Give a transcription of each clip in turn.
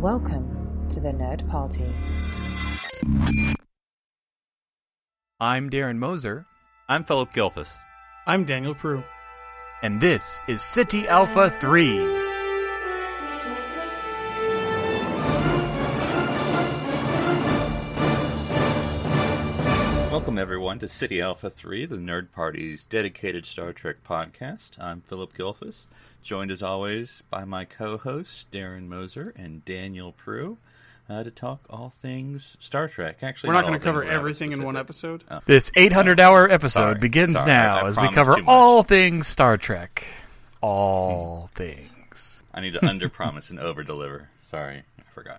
Welcome to the Nerd Party. I'm Darren Moser. I'm Philip Gilfus. I'm Daniel Prue. And this is City Alpha 3. Welcome, everyone, to City Alpha 3, the Nerd Party's dedicated Star Trek podcast. I'm Philip Gilfus, joined as always by my co-hosts, Darren Moser and Daniel Prue, to talk all things Star Trek. Actually, we're not going to cover everything in one episode. Oh. This 800-hour episode begins now as we cover all things Star Trek. All things. I need to underpromise and overdeliver. Sorry, I forgot.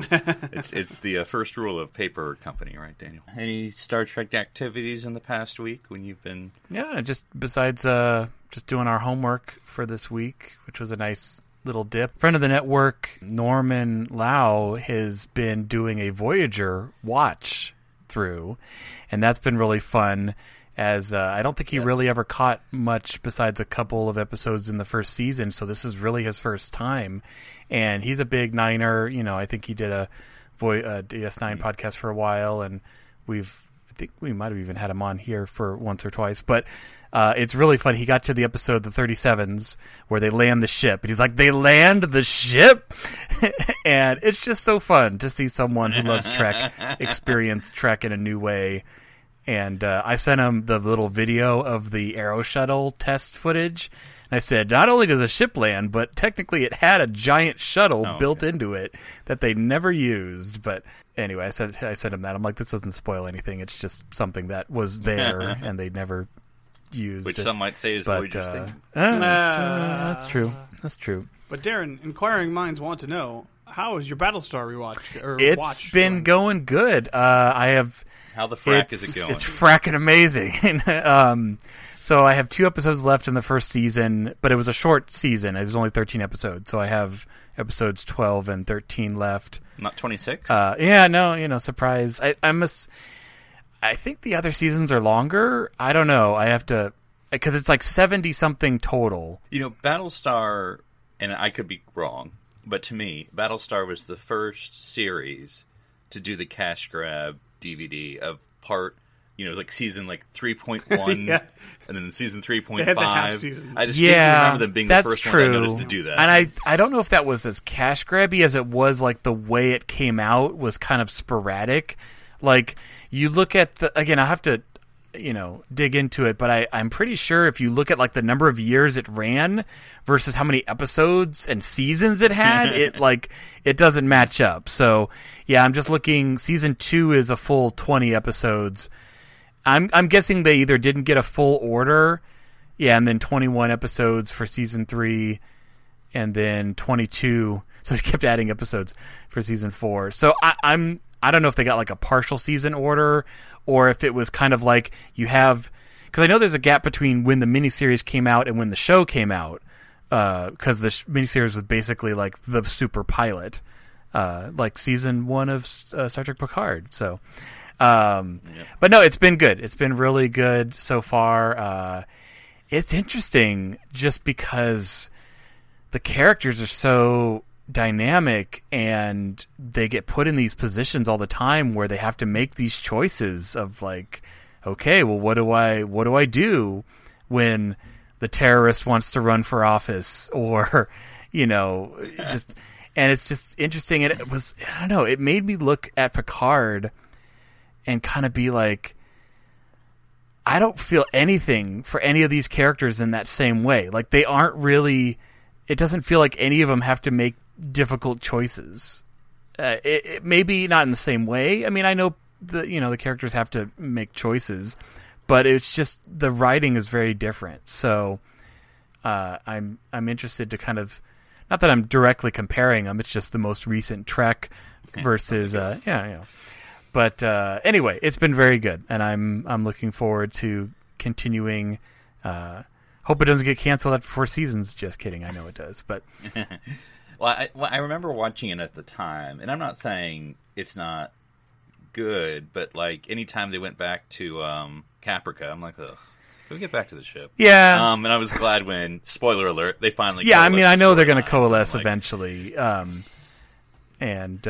It's the first rule of paper company, right, Daniel? Any Star Trek activities in the past week when you've been... Yeah, just besides just doing our homework for this week, which was a nice little dip. Friend of the network, Norman Lau, has been doing a Voyager watch through, and that's been really fun, as I don't think he really ever caught much besides a couple of episodes in the first season, so this is really his first time. And he's a big Niner. You know, I think he did a DS9 podcast for a while, and I think we might have even had him on here for once or twice. But it's really fun. He got to the episode, the 37s, where they land the ship. And he's like, they land the ship? And it's just so fun to see someone who loves Trek experience Trek in a new way. And I sent him the little video of the Aero Shuttle test footage. I said, not only does a ship land, but technically it had a giant shuttle built into it that they never used. But anyway, I sent him that. I'm like, this doesn't spoil anything. It's just something that was there and they never used. Which some might say is Voyager's thing. That's true. That's true. But Darren, inquiring minds want to know, how is your Battlestar rewatch? It's been going good. I have... How the frack is it going? It's fracking amazing. So I have 2 episodes left in the first season, but it was a short season. It was only 13 episodes, so I have episodes 12 and 13 left. Not 26? Yeah, no, surprise. I think the other seasons are longer. I don't know. I have to... Because it's like 70-something total. You know, Battlestar, and I could be wrong, but to me, Battlestar was the first series to do the cash grab DVD of part... You know, it was like season 3.1, yeah. And then season 3.5. They had the half season. I distinctly remember them being the first ones I noticed to do that. And I don't know if that was as cash grabby as it was like the way it came out was kind of sporadic. Like, you look at again, I have to, dig into it, but I'm pretty sure if you look at like the number of years it ran versus how many episodes and seasons it had, it doesn't match up. So, yeah, I'm just looking, season 2 is a full 20 episodes. I'm guessing they either didn't get a full order, and then 21 episodes for season 3, and then 22. So they kept adding episodes for season 4. So I don't know if they got like a partial season order, or if it was kind of like you have, because I know there's a gap between when the miniseries came out and when the show came out, because the miniseries was basically like the super pilot, like season 1 of Star Trek Picard. So. But no, it's been good. It's been really good so far. It's interesting just because the characters are so dynamic and they get put in these positions all the time where they have to make these choices of like, okay, well, what do I do when the terrorist wants to run for office, or, just, and it's just interesting. And it was, I don't know, it made me look at Picard and kind of be like, I don't feel anything for any of these characters in that same way. Like, they aren't really... It doesn't feel like any of them have to make difficult choices. It maybe not in the same way. I mean, I know the characters have to make choices, but it's just the writing is very different. So I'm interested to kind of... Not that I'm directly comparing them. It's just the most recent Trek versus... But anyway, it's been very good, and I'm looking forward to continuing. Hope it doesn't get canceled after 4 seasons. Just kidding. I know it does, but well, I remember watching it at the time, and I'm not saying it's not good, but like anytime they went back to Caprica, I'm like, ugh. Can we get back to the ship? Yeah. And I was glad when, spoiler alert, they finally. Yeah, I mean, I know they're going to coalesce eventually. And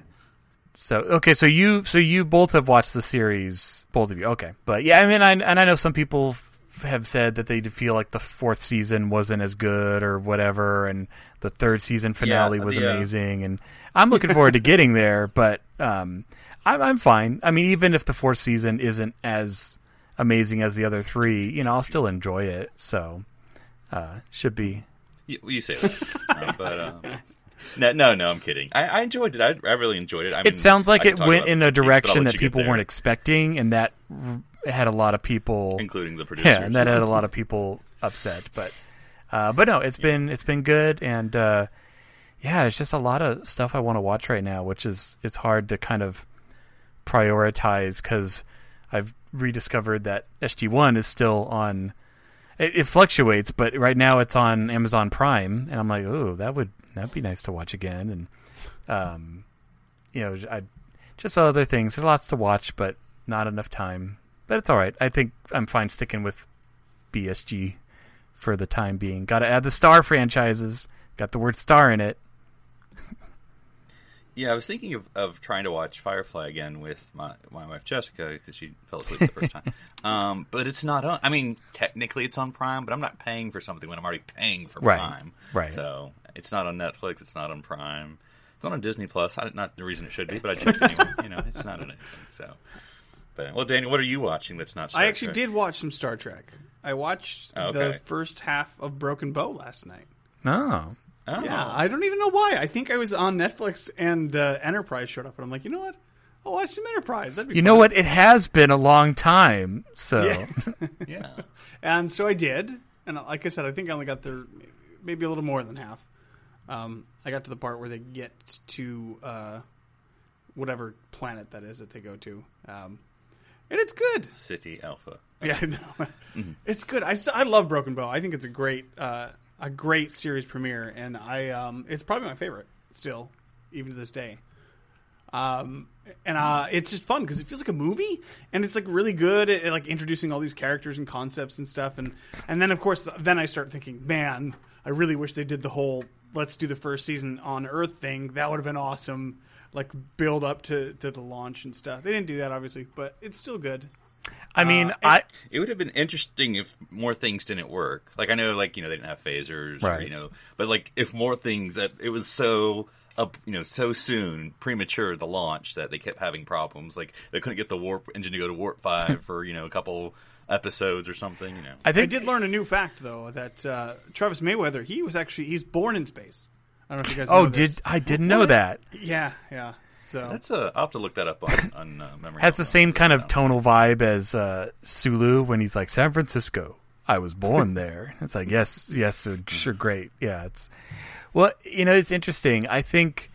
so you both have watched the series, both of you. Okay, but yeah, I mean, I know some people have said that they feel like the fourth season wasn't as good or whatever, and the third season finale was amazing, and I'm looking forward to getting there. But I'm fine. I mean, even if the fourth season isn't as amazing as the other three, I'll still enjoy it. So should be. You say that, but no, I'm kidding. I enjoyed it. I really enjoyed it. I mean, it sounds like it went in a direction that you people weren't expecting, and that had a lot of people, including the producers. Yeah, and that had a lot of people upset. But no, it's been good, and it's just a lot of stuff I want to watch right now, which it's hard to kind of prioritize because I've rediscovered that SG-1 is still on. It fluctuates, but right now it's on Amazon Prime, and I'm like, oh, that'd be nice to watch again, and just other things. There's lots to watch, but not enough time. But it's all right. I think I'm fine sticking with BSG for the time being. Got to add the Star franchises. Got the word Star in it. Yeah, I was thinking of trying to watch Firefly again with my wife Jessica because she fell asleep the first time. But it's not on. I mean, technically it's on Prime, but I'm not paying for something when I'm already paying for Prime. Right. So it's not on Netflix. It's not on Prime. It's not on Disney Plus. Not the reason it should be, but I checked anyway. It's not on anything. So, but well, Daniel, what are you watching that's not Star Trek? I actually did watch some Star Trek. I watched the first half of Broken Bow last night. Oh. Yeah, I don't even know why. I think I was on Netflix and Enterprise showed up, and I'm like, you know what? I'll watch some Enterprise. That'd be fun. You know what? It has been a long time, so yeah. And so I did, and like I said, I think I only got there maybe a little more than half. I got to the part where they get to whatever planet that is that they go to, and it's good. City Alpha. Yeah, no, it's good. I love Broken Bow. I think it's a great series premiere, and it's probably my favorite still, even to this day. And it's just fun because it feels like a movie, and it's like really good at like introducing all these characters and concepts and stuff. And then of course, then I start thinking, man, I really wish they did the whole let's do the first season on Earth thing. That would have been awesome. Like build up to the launch and stuff. They didn't do that obviously, but it's still good. I mean, it would have been interesting if more things didn't work. Like I know, like they didn't have phasers, right? Or, but like if more things that it was so so soon, premature the launch that they kept having problems. Like they couldn't get the warp engine to go to warp 5 for a couple episodes or something. I did learn a new fact though that Travis Mayweather he's born in space. I don't know if you guys know this. I didn't know that. Yeah. So that's I'll have to look that up on memory. Has the same kind of tonal vibe as Sulu when he's like San Francisco. I was born there. It's like yes, sure, great. Yeah, it's it's interesting. I think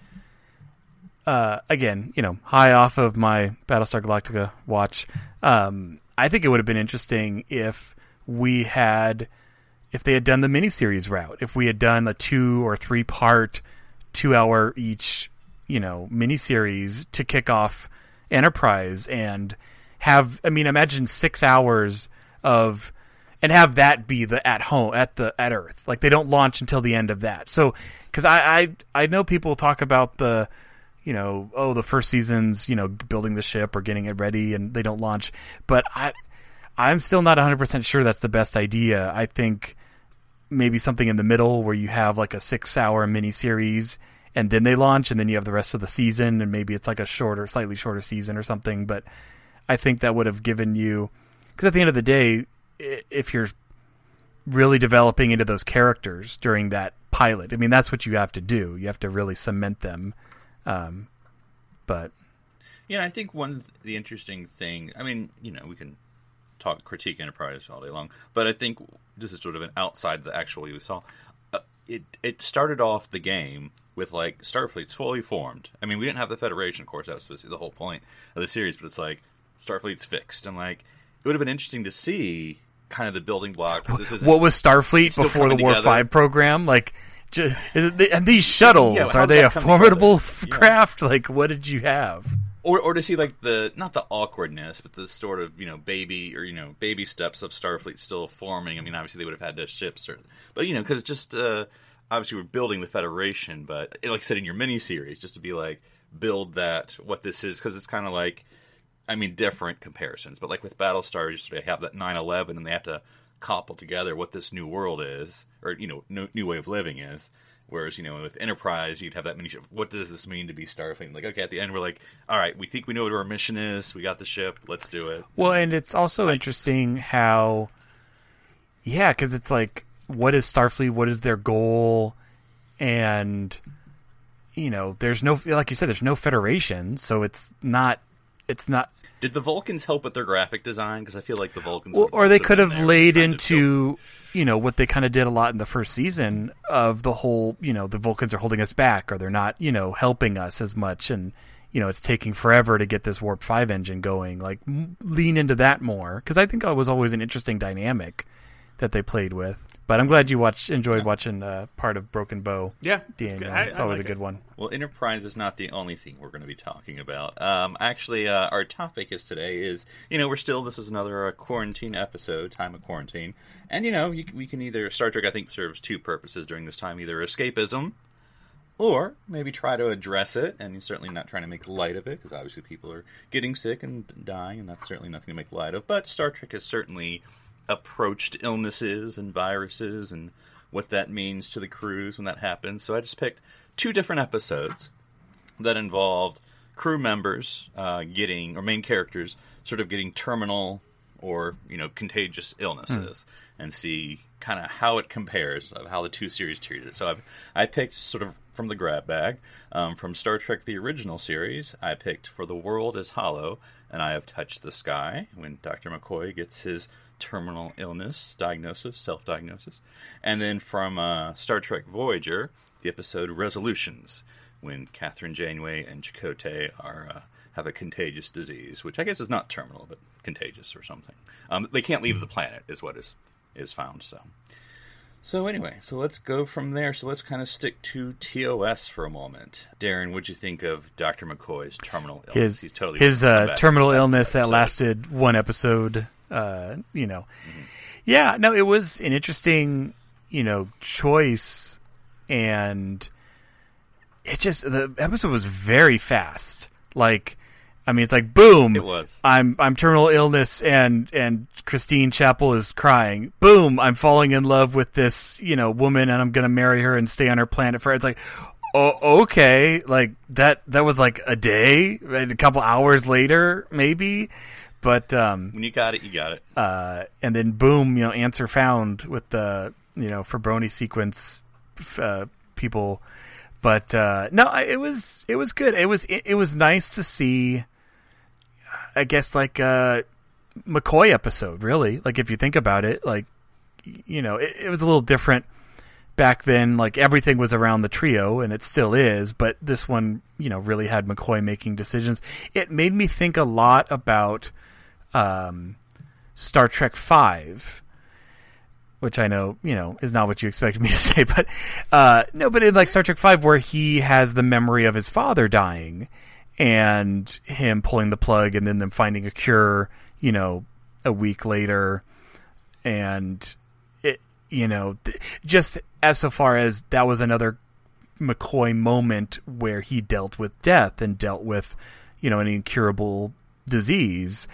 again, high off of my Battlestar Galactica watch. I think it would have been interesting if they had done the miniseries route. If we had done a 2 or 3 part, 2 hour each, miniseries to kick off Enterprise and imagine 6 hours of, and have that be the at Earth. Like they don't launch until the end of that. So, cause I know people talk about the first season's, building the ship or getting it ready and they don't launch, but I'm still not 100% sure that's the best idea. I think maybe something in the middle where you have like a 6-hour miniseries and then they launch and then you have the rest of the season and maybe it's like a slightly shorter season or something. But I think that would have given you, because at the end of the day, if you're really developing into those characters during that pilot, that's what you have to do. You have to really cement them. But yeah, I think the interesting thing, we can critique Enterprise all day long, but I think this is sort of an outside the actual you saw. It started off the game with like Starfleet's fully formed. We didn't have the Federation, of course, that was supposed to be the whole point of the series, but it's like Starfleet's fixed, and like it would have been interesting to see kind of the building blocks. What was Starfleet before the Warp 5 program? Like, and these shuttles, are they a formidable craft? Like, what did you have? Or to see like not the awkwardness, but the sort of baby steps of Starfleet still forming. Obviously they would have had their ships, but because just obviously we're building the Federation, but like I said in your miniseries, just to be like, build that, what this is, because it's kind of like, I mean, different comparisons, but like with Battlestar, they have that 9/11, and they have to couple together what this new world is, or, new way of living is. Whereas, with Enterprise, you'd have that mini ship. What does this mean to be Starfleet? Like, okay, at the end, we're like, all right, we think we know what our mission is. We got the ship. Let's do it. Well, and it's also interesting how, because it's like, what is Starfleet? What is their goal? And, there's no, like you said, there's no Federation, so it's not. Did the Vulcans help with their graphic design? Because I feel like the Vulcans... Well, or they could have laid into, what they kind of did a lot in the first season of the whole, the Vulcans are holding us back, or they're not, helping us as much, and, it's taking forever to get this Warp 5 engine going. Like, lean into that more, because I think it was always an interesting dynamic that they played with. But I'm glad you enjoyed watching part of Broken Bow. Yeah, Daniel. It's always a good one. Well, Enterprise is not the only thing we're going to be talking about. Actually, our topic this is another quarantine episode, time of quarantine. And, we can either, Star Trek, I think, serves two purposes during this time, either escapism, or maybe try to address it, and certainly not trying to make light of it, because obviously people are getting sick and dying, and that's certainly nothing to make light of. But Star Trek has certainly approached illnesses and viruses and what that means to the crews when that happens. So I just picked two different episodes that involved crew members main characters sort of getting terminal or, contagious illnesses and see kind of how it compares of how the two series treated it. So I picked sort of from the grab bag. From Star Trek, the original series, I picked For the World is Hollow, and I Have Touched the Sky, when Dr. McCoy gets his terminal illness self-diagnosis. And then from Star Trek Voyager, the episode Resolutions, when Catherine Janeway and Chakotay have a contagious disease, which I guess is not terminal, but contagious or something. They can't leave the planet, is what is found. So anyway, so let's go from there. So let's kind of stick to TOS for a moment. Darren, what'd you think of Dr. McCoy's terminal illness? His terminal illness that lasted one episode. Yeah, no, it was an interesting, choice, and the episode was very fast. Like, I mean, it's like, boom, it was. I'm terminal illness, and Christine Chapel is crying. Boom, I'm falling in love with this, woman, and I'm going to marry her and stay on her planet forever. It's like, oh, okay, like that was like a day, and a couple hours later, maybe. But when you got it, you got it. And then boom, answer found with the Febroni sequence people. But no, it was good. It was nice to see. I guess like a McCoy episode, really. Like if you think about it, like it was a little different back then. Like everything was around the trio, and it still is. But this one, really had McCoy making decisions. It made me think a lot about Star Trek V, which I know, is not what you expected me to say, but no, but in like Star Trek V, where he has the memory of his father dying and him pulling the plug and then them finding a cure, a week later. And it, just as so far as that was another McCoy moment where he dealt with death and dealt with, an incurable disease.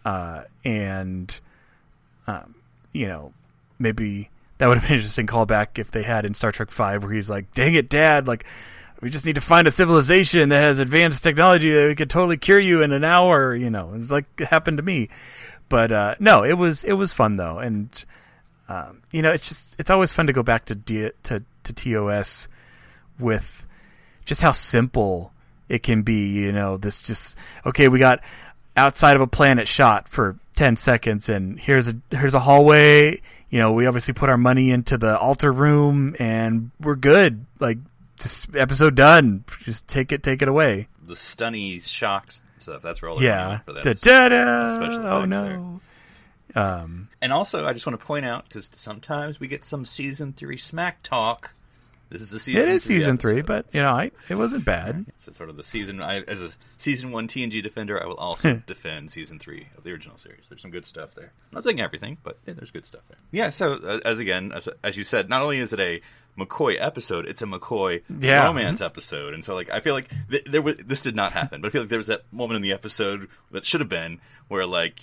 Maybe that would have been an interesting callback if they had in Star Trek V, where he's like, dang it, Dad, like, we just need to find a civilization that has advanced technology that we could totally cure you in an hour, It's like it happened to me. But no, it was fun though. And it's always fun to go back to TOS with just how simple it can be, this just, okay, we got outside of a planet shot for 10 seconds, and here's a hallway. We obviously put our money into the altar room, and we're good. Like, this episode done. Just take it away. The stunny shocks stuff. That's where all the for that. Special oh no. There. And also, I just want to point out, because sometimes we get some season 3 smack talk. This is a season. It is 3 season episode. 3, but it wasn't bad. It's sort of the season. As a season 1 TNG defender, I will also defend season 3 of the original series. There's some good stuff there. I'm not saying everything, but there's good stuff there. Yeah. So as you said, not only is it a McCoy episode. It's a McCoy Yeah. romance episode, and so like I feel like this did not happen, but I feel like there was that moment in the episode that should have been where like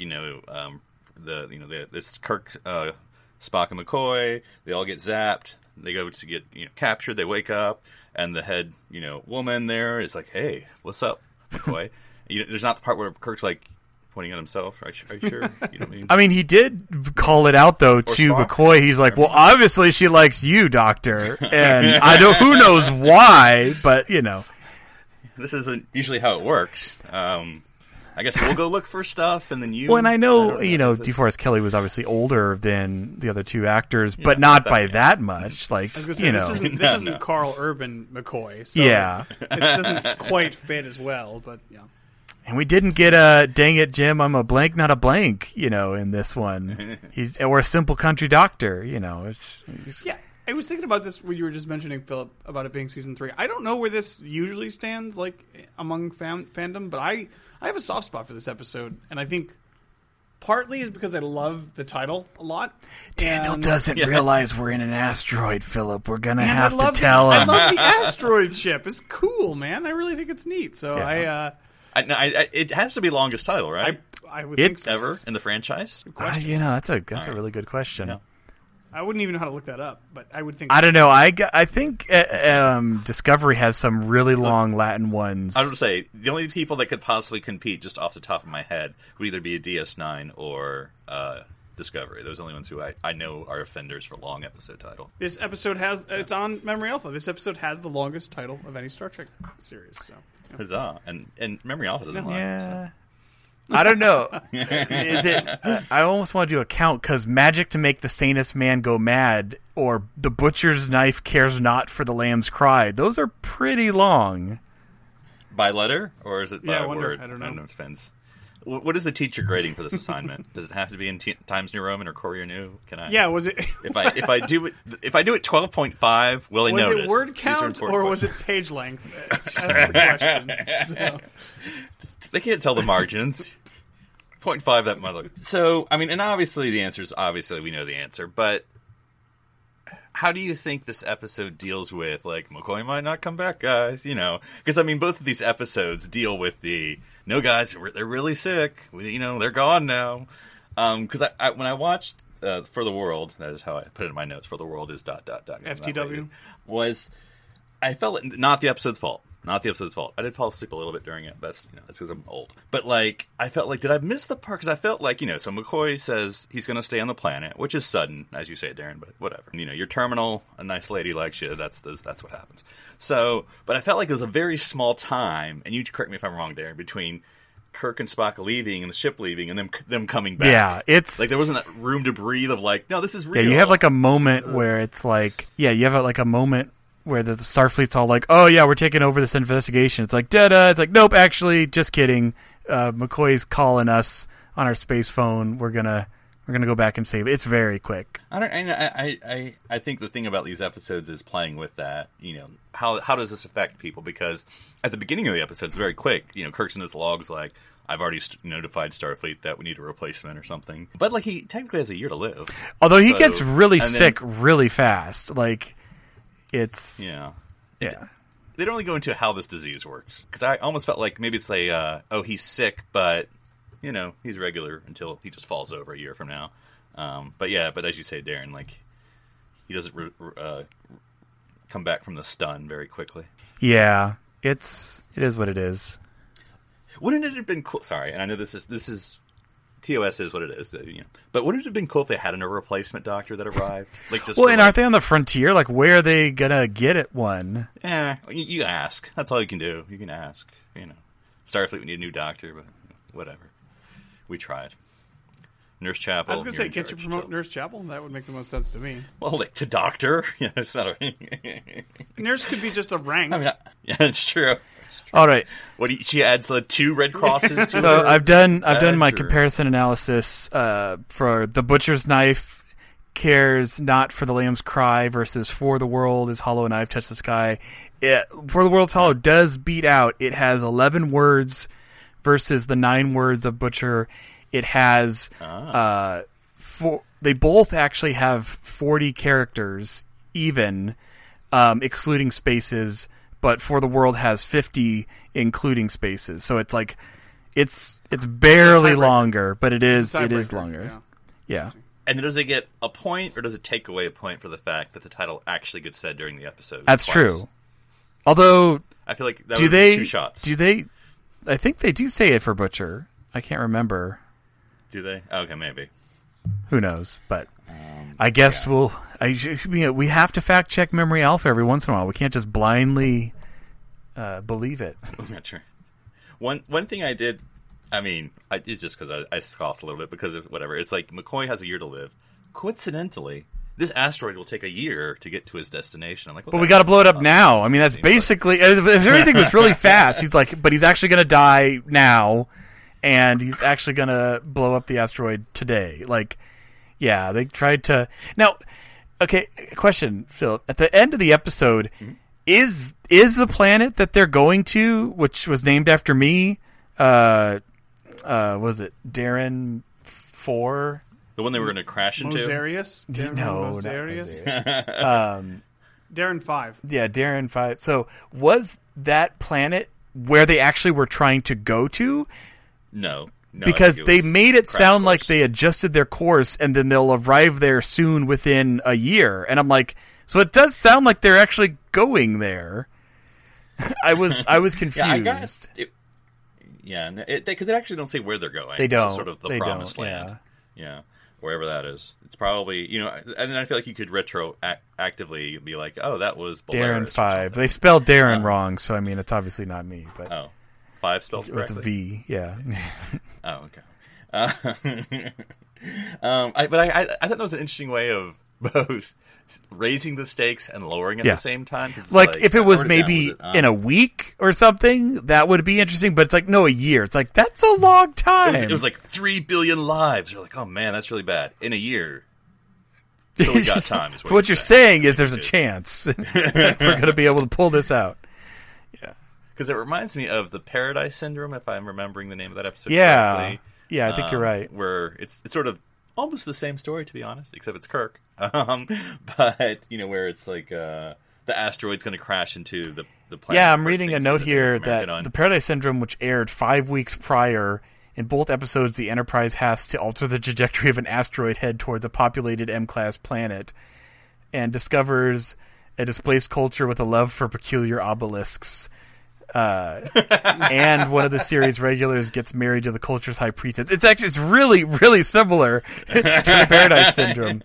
this Kirk, Spock, and McCoy, they all get zapped. They go to get captured. They wake up, and the head woman there is like, "Hey, what's up, McCoy?" There's not the part where Kirk's like pointing at himself. Are you sure? You know what I mean? I mean, he did call it out though to Spock. McCoy. He's like, "Well, obviously she likes you, Doctor," and I don't. Who knows why? But This isn't usually how it works. I guess we'll go look for stuff, and then you. Well, and I know this is- DeForest Kelly was obviously older than the other two actors, but not by that much. Like, I was gonna say, this isn't No. Carl Urban McCoy. So yeah. it doesn't quite fit as well, but yeah. And we didn't get a "dang it, Jim, I'm a blank, not a blank," in this one. Or a simple country doctor, It's, Yeah, I was thinking about this when you were just mentioning, Philip, about it being season 3. I don't know where this usually stands, like among fandom, but I have a soft spot for this episode, and I think partly is because I love the title a lot. Daniel And- doesn't realize we're in an asteroid, Philip. We're gonna and have I to love tell I him. love the asteroid ship. It's cool, man. I really think it's neat. So Yeah. it has to be longest title, right? I would think so. Ever in the franchise? That's a really good question. Yeah. I wouldn't even know how to look that up, but I would think. I don't know. I think Discovery has some really long Latin ones. I would say the only people that could possibly compete, just off the top of my head, would either be a DS9 or Discovery. Those are the only ones who I know are offenders for long episode title. This episode has it's on Memory Alpha. This episode has the longest title of any Star Trek series. So yeah. Huzzah! And Memory Alpha doesn't lie. Yeah. I don't know. Is it? I almost want to do a count because "Magic to make the sanest man go mad" or "The butcher's knife cares not for the lamb's cry." Those are pretty long. By letter, or is it by Yeah, I wonder. word? I don't know. It depends. What is the teacher grading for this assignment? Does it have to be in Times New Roman or Courier New? Can I? Yeah, was it If I do it 12.5, will I was notice? it word These are count important or was questions. it page length? That's the question. So, They can't tell the margins. 0.5 that mother. So, I mean, and obviously the answer is obviously we know the answer, but how do you think this episode deals with, like, McCoy might not come back, guys, Because, I mean, both of these episodes deal with the, no, guys, they're really sick. They're gone now. Because when I watched For the World, that is how I put it in my notes, For the World is ... FTW? I felt it, not the episode's fault. Not the episode's fault. I did fall asleep a little bit during it. That's because I'm old. But like, I felt like, did I miss the part? Because I felt like, so McCoy says he's going to stay on the planet, which is sudden, as you say, Darren. But whatever. You're terminal. A nice lady likes you. That's what happens. So, but I felt like it was a very small time. And you correct me if I'm wrong, Darren. Between Kirk and Spock leaving and the ship leaving, and them coming back. Yeah, it's like there wasn't that room to breathe. Of like, no, this is real. Yeah, you have like a moment where it's like, you have like a moment where the Starfleet's all like, "Oh yeah, we're taking over this investigation." It's like, da-da. It's like, nope, actually, just kidding. McCoy's calling us on our space phone. We're gonna go back and save it. It's very quick. I think the thing about these episodes is playing with that. How does this affect people? Because at the beginning of the episode, it's very quick. Kirk's in his logs like, I've already notified Starfleet that we need a replacement or something. But like, he technically has a year to live. Although he gets really sick really fast. Like, it's yeah. Yeah. They don't really go into how this disease works. Because I almost felt like maybe it's like, he's sick, but, he's regular until he just falls over a year from now. But as you say, Darren, like, he doesn't come back from the stun very quickly. Yeah. It is what it is. Wouldn't it have been cool? Sorry, and I know this is TOS is what it is, But wouldn't it have been cool if they had a replacement doctor that arrived? Like, just well, and aren't they on the frontier? Like, where are they gonna get it one? You ask. That's all you can do. You can ask. Starfleet, we need a new doctor, but whatever. We tried. Nurse Chapel. I was going to say, can't you promote Nurse Chapel? That would make the most sense to me. Well, like, to doctor? Yeah, it's not a... Nurse could be just a rank. I mean, yeah, it's true. All right. She adds 2 Red Crosses to So her? I've done my True. comparison analysis for the butcher's knife cares not for the lamb's cry versus For the World is hollow and I've touched the sky. For the World's hollow does beat out. It has 11 words versus the 9 words of Butcher. It has they both actually have 40 characters even. excluding spaces, but For the World has 50 including spaces. So it's like it's barely longer, but it is longer. Yeah. And does it get a point, or does it take away a point for the fact that the title actually gets said during the episode? That's twice? True. Although, I feel like that would be 2 shots. Do they? I think they do say it for Butcher. I can't remember. Do they? Okay, maybe. Who knows? But I guess we have to fact check Memory Alpha every once in a while. We can't just blindly believe it. That's right. One thing I did. I mean, it's just because I scoffed a little bit because of whatever. It's like McCoy has a year to live. Coincidentally, this asteroid will take a year to get to his destination. I'm like, well, we got to blow it up now. I mean, that's basically if everything was really fast. He's like, but he's actually going to die now, and he's actually going to blow up the asteroid today. Like, yeah, they tried to. Now, okay, question, Philip. At the end of the episode, is the planet that they're going to, which was named after me? Was it Darren 4? The one they were going to crash into? Mosarius? No, Mosarius? Darren 5. Yeah, Darren 5. So was that planet where they actually were trying to go to? No, because they made it sound like they adjusted their course and then they'll arrive there soon within a year. And I'm like, so it does sound like they're actually going there. I was confused. Yeah, because they actually don't say where they're going. They don't. It's sort of the promised land. Yeah, wherever that is. It's probably, and then I feel like you could actively be like, oh, that was Darren 5. They spelled Darren wrong, so I mean, it's obviously not me. But 5 spelled correctly? With a V, yeah. Oh, okay. I thought that was an interesting way of both raising the stakes and lowering at the same time. Like if it was maybe in a week or something, that would be interesting. But it's like, no, a year. It's like, that's a long time. It was like 3 billion lives. You're like, oh man, that's really bad. In a year, so we got time. So what you're saying is there's a chance we're going to be able to pull this out. Yeah, because it reminds me of the Paradise Syndrome, if I'm remembering the name of that episode correctly. Yeah, I think you're right. Where it's sort of almost the same story, to be honest, except it's Kirk. But where it's like the asteroid's going to crash into the planet. Yeah, I'm reading a note here that the Paradise Syndrome, which aired 5 weeks prior, in both episodes, the Enterprise has to alter the trajectory of an asteroid head towards a populated M-class planet, and discovers a displaced culture with a love for peculiar obelisks. And one of the series regulars gets married to the culture's high priestess. It's really, really similar to the Paradise Syndrome.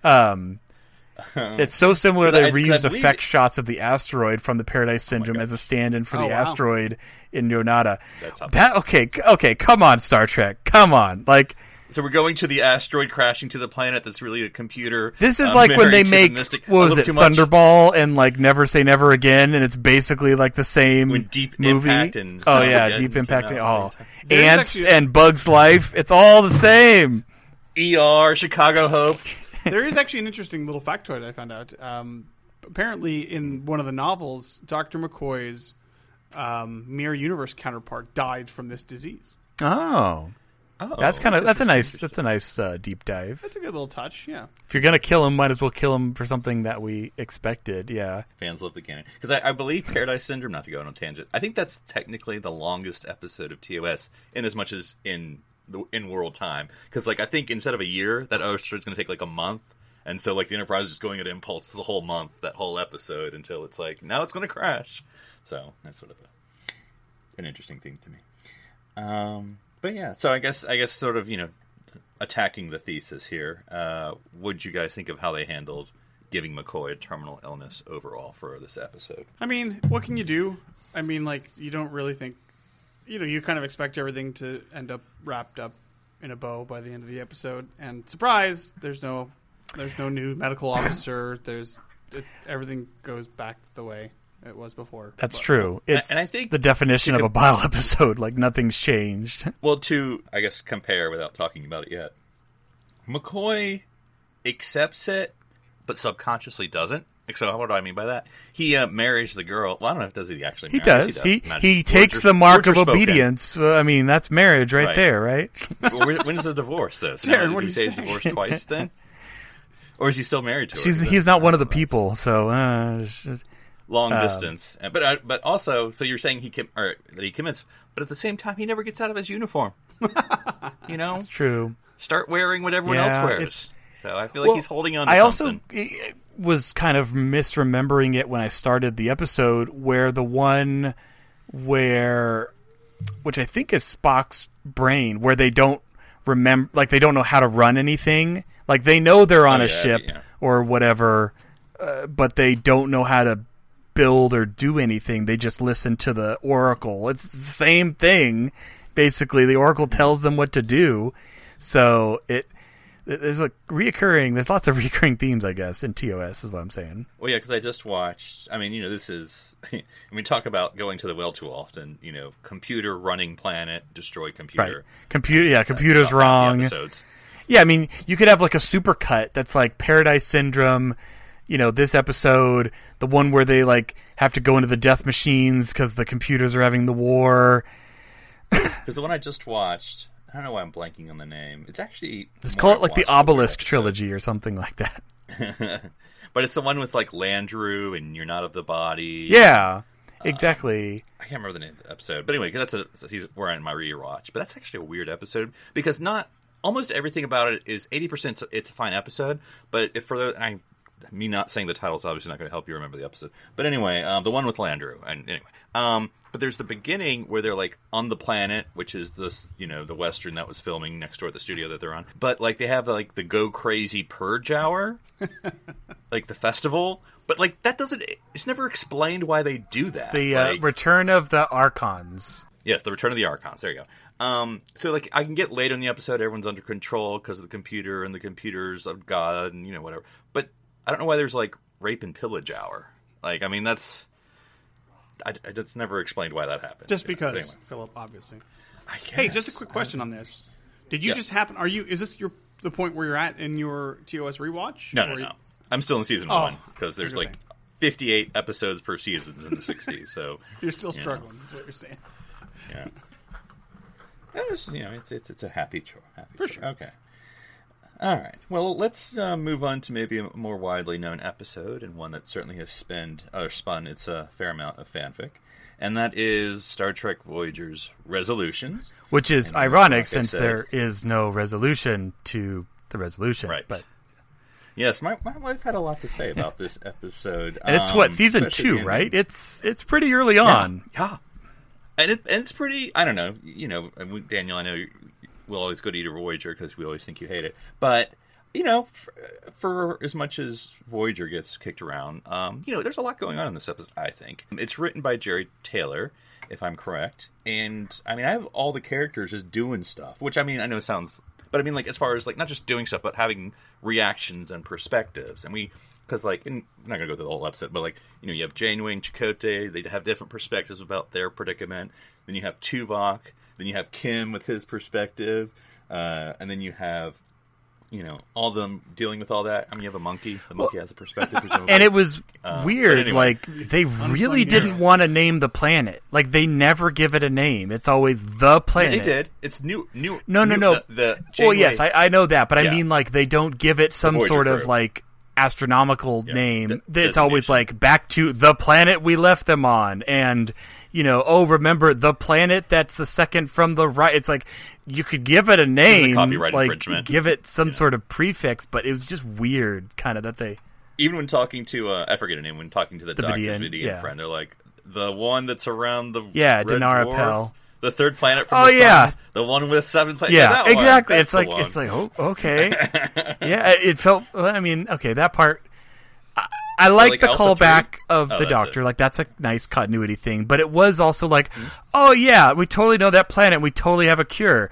It's so similar they reused effect shots of the asteroid from the Paradise Syndrome as a stand-in for the asteroid in Yonada. Okay, come on, Star Trek, come on, like. So we're going to the asteroid crashing to the planet that's really a computer. This is like when they make, what was it, Thunderball and like Never Say Never Again, and it's basically like the same Deep movie. Impact and Deep Impact. Ants and Bugs Life. It's all the same. ER, Chicago Hope. There is actually an interesting little factoid I found out. Apparently, in one of the novels, Dr. McCoy's Mirror Universe counterpart died from this disease. Oh, that's a nice deep dive. That's a good little touch. Yeah. If you're gonna kill him, might as well kill him for something that we expected. Yeah. Fans love the canon because I believe Paradise Syndrome. Not to go on a tangent, I think that's technically the longest episode of TOS, in as much as in world time. Because I think instead of a year, that asteroid's going to take like a month, and so like the Enterprise is just going at impulse the whole month, that whole episode, until it's like now it's going to crash. So that's sort of an interesting thing to me. But yeah, so I guess sort of, attacking the thesis here, what'd you guys think of how they handled giving McCoy a terminal illness overall for this episode? I mean, what can you do? I mean, you don't really think, you kind of expect everything to end up wrapped up in a bow by the end of the episode, and surprise, there's no new medical officer. Everything goes back the way it was before. That's true. It's and I think the definition of a bile episode. Like, nothing's changed. Well, to, I guess, compare without talking about it yet, McCoy accepts it, but subconsciously doesn't. So what do I mean by that? He marries the girl. Well, I don't know if does he actually marry. He does. He takes the mark of obedience. I mean, that's marriage right there, right? When's the divorce, though? So Darren, what do you say? He's divorced twice then? Or is he still married to her? He's not one of the people, so long distance. But also, so you're saying that he commits, but at the same time, he never gets out of his uniform. You know, it's true. Start wearing what everyone else wears. So I feel like he's holding on to something. I also was kind of misremembering it when I started the episode, where the one which I think is Spock's brain, where they don't remember, like they don't know how to run anything. Like they know they're on a ship or whatever, but they don't know how to build or do anything. They just listen to the Oracle. It's the same thing. Basically, the Oracle tells them what to do. So there's lots of reoccurring themes, I guess, in TOS is what I'm saying. Well, yeah, because I just watched. I mean, this is. We talk about going to the well too often. Computer running planet, destroy computer. Right. Computer's wrong. Episodes. Yeah, I mean, you could have like a supercut that's like Paradise Syndrome. This episode, the one where they like have to go into the death machines because the computers are having the war. Because the one I just watched. I don't know why I'm blanking on the name. It's actually... Just call it like the Obelisk trilogy or something like that. But it's the one with like Landru and You're Not of the Body. Yeah, exactly. I can't remember the name of the episode. But anyway, we're on my rewatch. But that's actually a weird episode because almost everything about it is 80% it's a fine episode. But me not saying the title is obviously not going to help you remember the episode. But anyway, the one with Landru. And anyway, but there's the beginning where they're like on the planet, which is this, the Western that was filming next door at the studio that they're on. But like they have like the Go Crazy Purge Hour, like the festival. But like that it's never explained why they do that. The Return of the Archons. Yes, the Return of the Archons. There you go. So like I can get later in the episode, everyone's under control because of the computer and the computers of God and whatever. But I don't know why there's like rape and pillage hour. Like, I mean, that's never explained why that happened. Just because, anyway. Philip, obviously. I guess. Hey, just a quick question on this. Did you just happen? Is this the point where you're at in your TOS rewatch? No. I'm still in season 1 because there's like 58 episodes per season in the 60s. So you're still struggling. That's what you're saying. Yeah. It's a happy chore. For sure. Okay. All right. Well, let's move on to maybe a more widely known episode, and one that certainly has spun its a fair amount of fanfic, and that is Star Trek Voyager's Resolutions. Which is ironic, since there is no resolution to the resolution. Right. But yes, my wife had a lot to say about this episode. And it's season 2, right? It's pretty early on. Yeah. And it's pretty, I don't know, Daniel, I know we'll always go to eat a Voyager because we always think you hate it. But, for as much as Voyager gets kicked around, there's a lot going on in this episode, I think. It's written by Jerry Taylor, if I'm correct. And, I mean, I have all the characters just doing stuff, which, I mean, I know it sounds... But, I mean, like, as far as, like, not just doing stuff, but having reactions and perspectives. And because, like, I'm not going to go through the whole episode, but, like, you have Janeway and Chakotay. They have different perspectives about their predicament. Then you have Tuvok. Then you have Kim with his perspective. And then you have, all of them dealing with all that. I mean, you have a monkey. The monkey has a perspective. Presumably. And it was weird. Anyway. Like, they really didn't want to name the planet. Like, they never give it a name. It's always the planet. Yeah, they did. It's new. No. The well, yes, I know that. But I mean, like, they don't give it some sort of, like, astronomical name. It's always, like, back to the planet we left them on. And... remember the planet that's the second from the right. It's like you could give it a name, copyright like infringement. Give it some sort of prefix, but it was just weird, kind of that they. Even when talking to, I forget her name. When talking to the doctor's Vidian friend, they're like the one that's around the Red Dinara Dwarf, Pell, the third planet from the sun, the one with 7 planets. Yeah, exactly. It's like oh, okay. Yeah, it felt. I mean, okay, that part. I like the callback of the Doctor. Like, that's a nice continuity thing. But it was also like, oh, yeah, we totally know that planet. We totally have a cure.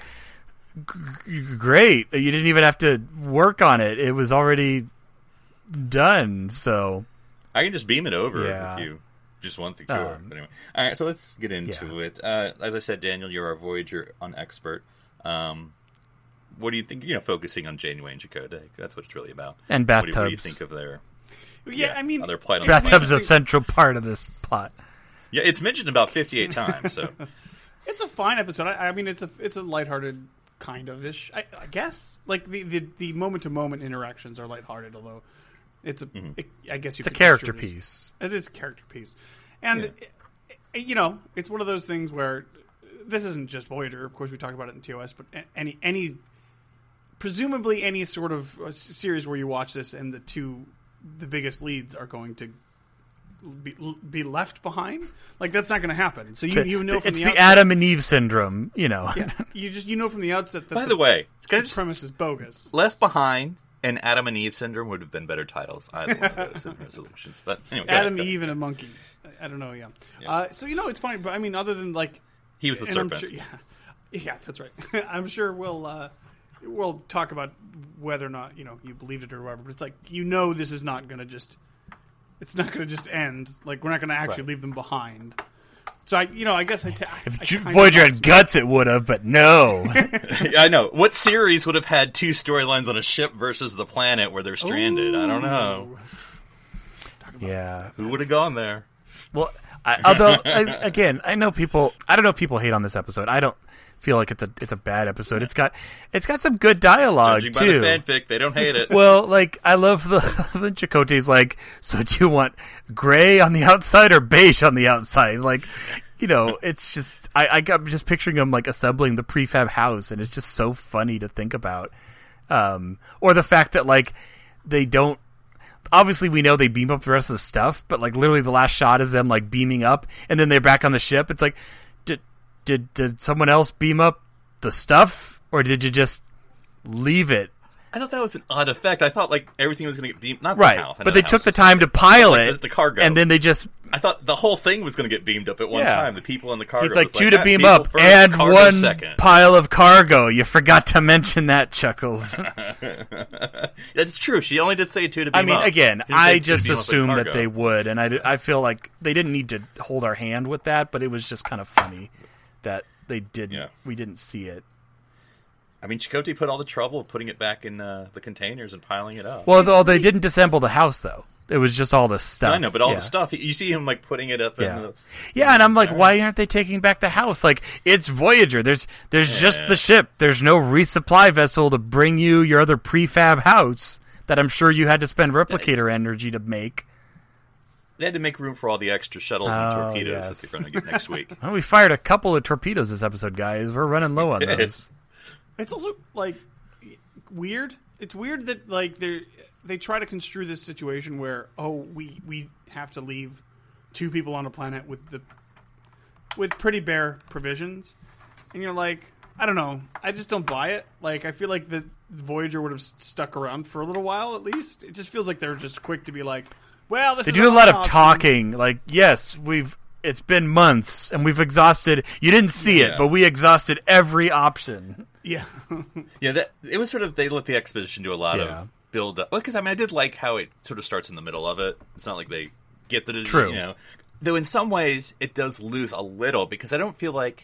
Great. You didn't even have to work on it. It was already done, so... I can just beam it over if you just want the cure. But anyway. All right, so let's get into it. As I said, Daniel, you're our Voyager expert. What do you think, focusing on Janeway and Chakotay? That's what it's really about. And bathtubs. What do you think of their... Yeah, I mean... Bathtub's a central part of this plot. Yeah, it's mentioned about 58 times, so... It's a fine episode. I mean, it's a lighthearted kind of ish. I guess like the moment to moment interactions are lighthearted, although it's I guess you It's a could character distribute piece. It is a character piece, and it's one of those things where this isn't just Voyager. Of course, we talk about it in TOS, but any presumably any sort of series where you watch this and the biggest leads are going to be left behind. Like that's not going to happen. So you know from It's the the outset, Adam and Eve syndrome, Yeah, you know from the outset that By the way, the premise is bogus. Left Behind and Adam and Eve Syndrome would have been better titles. I had one of those in resolutions. But anyway, go Adam, ahead. Eve, and a monkey. I don't know. Yeah. So it's funny, but I mean, other than like He was the and I'm serpent. sure- yeah, that's right. I'm sure we'll talk about whether or not you believed it or whatever. But it's like this is not going to just. It's not going to just end. Like we're not going to actually leave them behind. So I guess If I kind of Voyager thought had guts, it would have, but no. I know. What series would have had two storylines on a ship versus the planet where they're stranded? I don't know. Yeah. Who would have gone there? Well, although again, I know people. I don't know if people hate on this episode. I don't feel like it's a bad episode. It's got some good dialogue Judging too. by the fanfic, they don't hate it. Well, like I love the Chakotay's like. So do you want gray on the outside or beige on the outside? Like, it's just I'm just picturing them like assembling the prefab house, and it's just so funny to think about. Or the fact that like they don't. Obviously, we know they beam up the rest of the stuff, but like literally the last shot is them like beaming up, and then they're back on the ship. It's like, did someone else beam up the stuff, or did you just leave it? I thought that was an odd effect. I thought like everything was going to get beamed. Not Right, the house, I know but they the took house the is time to separate. pile Like it, the cargo, and then they just. I thought the whole thing was going to get beamed up at one Yeah. time. The people in the cargo. It's like was two to "Ah, beam people up first, and cargo one second." pile of cargo. You forgot to mention that, Chuckles. That's true. She only did say two to beam I mean, up. again, She didn't say I two to just beam up at assumed that cargo. they would, and I feel like they didn't need to hold our hand with that, but it was just kind of funny that they didn't. Yeah. We didn't see it. I mean, Chakotay put all the trouble of putting it back in the containers and piling it up. Well, they didn't disassemble the house, though. It was just all the stuff. I know, but all Yeah. the stuff, you see him like putting it up. Yeah. In the, Yeah, and I'm like, why aren't they taking back the house? Like, it's Voyager. There's just the ship. There's no resupply vessel to bring you your other prefab house that I'm sure you had to spend replicator energy to make. They had to make room for all the extra shuttles and torpedoes yes. that they're going to get next week. Well, we fired a couple of torpedoes this episode, guys. We're running low on those. It's also like weird. It's weird that like they try to construe this situation where we have to leave two people on a planet with pretty bare provisions, and you're like, I don't know, I just don't buy it. Like I feel like the Voyager would have stuck around for a little while at least. It just feels like they're just quick to be like, well, this They is do a our lot of option. talking. Like, yes, it's been months, and we've exhausted. You didn't see it, Yeah. but we exhausted every option. Yeah, Yeah, it was sort of, they let the exposition do a lot Yeah. of build up. Well, because, I mean, I did like how it sort of starts in the middle of it. It's not like they get the disease, True. Though in some ways, it does lose a little, because I don't feel like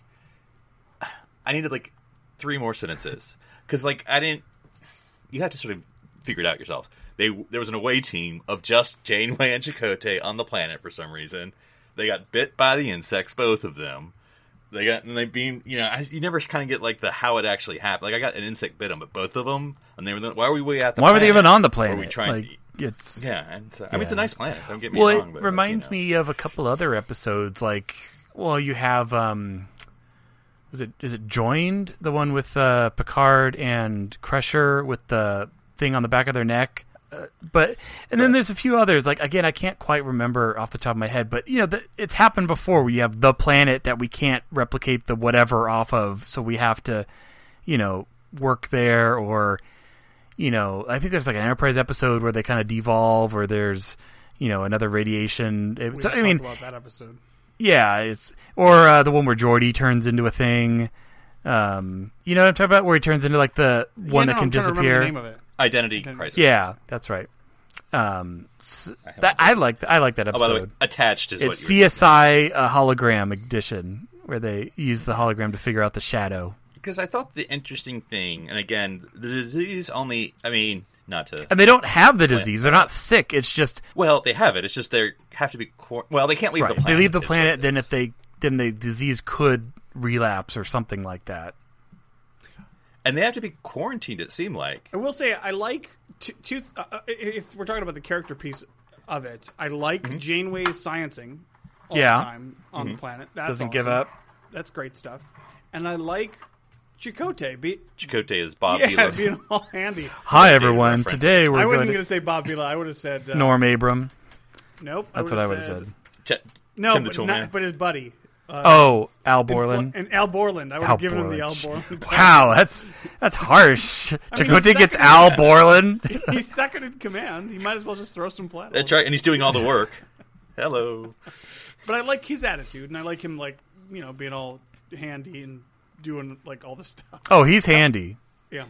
I needed, like, 3 more sentences. Because, like, you have to sort of figure it out yourself. There was an away team of just Janeway and Chakotay on the planet for some reason. They got bit by the insects, both of them. They beam, you never kind of get like the how it actually happened. Like I got an insect bit them, but both of them, and they were why were we at the Why were planet? they even on the Were planet? we trying? Like, it's And so, I mean, it's a nice planet. Don't get me well, wrong. it But, reminds me of a couple other episodes. Like, well, you have is it Joined, the one with Picard and Crusher with the thing on the back of their neck? And then there's a few others. Like, again, I can't quite remember off the top of my head, but it's happened before where you have the planet that we can't replicate the whatever off of, so we have to, work there, or, I think there's like an Enterprise episode where they kind of devolve, or there's, another radiation. we talked about that episode. Yeah, or the one where Geordi turns into a thing. You know what I'm talking about? Where he turns into like the one that can I'm trying to remember disappear. the name of it. Identity Crisis. Yeah, that's right. I like that episode. Oh, by the way, attached is It's what you were CSI hologram edition, where they use the hologram to figure out the shadow. because I thought the interesting thing, and again, the disease only. I mean, not to. And they don't have the disease; they're not sick. It's just Well, they have it. It's just they have to be. Well, they can't leave right. the If planet. they leave the is what planet, it then is. then the disease could relapse or something like that. And they have to be quarantined, it seemed like. I will say I like if we're talking about the character piece of it, I like Janeway's sciencing all the time on the planet. That's Doesn't awesome. give up. That's great stuff. And I like Chakotay. Chakotay is Bob Yeah, Vila. being all handy. Hi, everyone. references. Today we're I wasn't going going to say Bob Vila. I would have said Norm Abram. Nope. That's what I would have said. No, Tim the but, Toolman. but his buddy. Al Borland. And Al Borland. I would Al have given him the Al Borland. Borland. Wow, that's harsh. mean, Chakotay he's gets second- Al Borland. He's second in command. He might as well just throw some flat. That's right, and he's doing all the work. Hello. But I like his attitude, and I like him, like, being all handy and doing like all the stuff. Oh, he's handy. Yeah.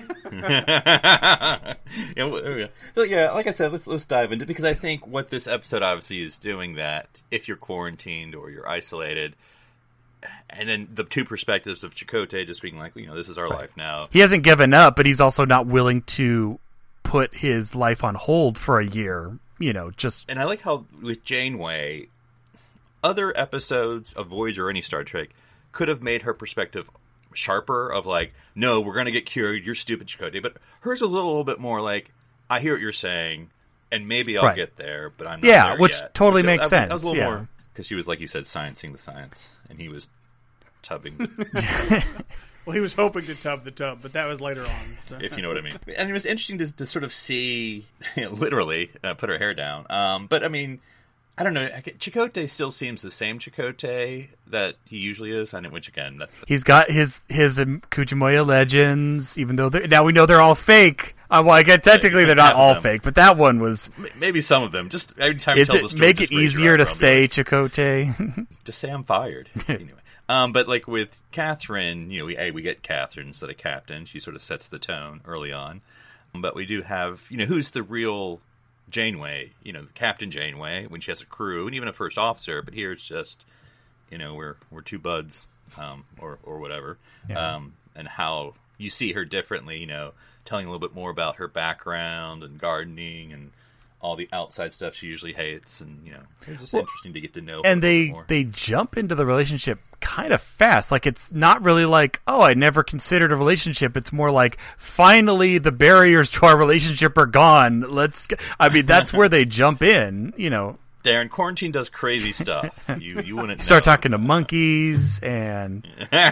Yeah, like I said, let's dive into it, because I think what this episode obviously is doing, that if you're quarantined or you're isolated, and then the two perspectives of Chakotay just being like, this is our life now. He hasn't given up, but he's also not willing to put his life on hold for a year. And I like how with Janeway, other episodes of Voyager or any Star Trek could have made her perspective sharper, of like, no, we're going to get cured, you're stupid, Chakotay. But hers a little bit more like, I hear what you're saying, and maybe I'll get there, but I'm not there which yet. Totally makes sense. That was a little yeah. more, because she was, like you said, sciencing the science, and he was tubbing, Well, he was hoping to tub the tub, but that was later on. So. if you know what I mean. And it was interesting to sort of see, literally, put her hair down. But, I mean, I don't know. Chakotay still seems the same Chakotay that he usually is. Which again, he's got his Kuchimoya legends, even though now we know they're all fake. Well, I guess technically they're not all fake, but that one was. Maybe some of them. Just every time he tells a story, make it easier to say Chakotay? Just say I'm fired. Anyway. But like with Catherine, we get Catherine instead of Captain. She sort of sets the tone early on. But we do have, who's the real Janeway? Captain Janeway, when she has a crew and even a first officer. But here it's just, we're two buds, or whatever. Yeah. And how you see her differently. Telling a little bit more about her background and gardening and all the outside stuff she usually hates, and it's just interesting to get to know. And her a little more. they jump into the relationship kind of fast. Like, it's not really like, oh, I never considered a relationship. It's more like, finally the barriers to our relationship are gone. That's where they jump in. Darren, quarantine does crazy stuff. You wouldn't Start know. talking to monkeys and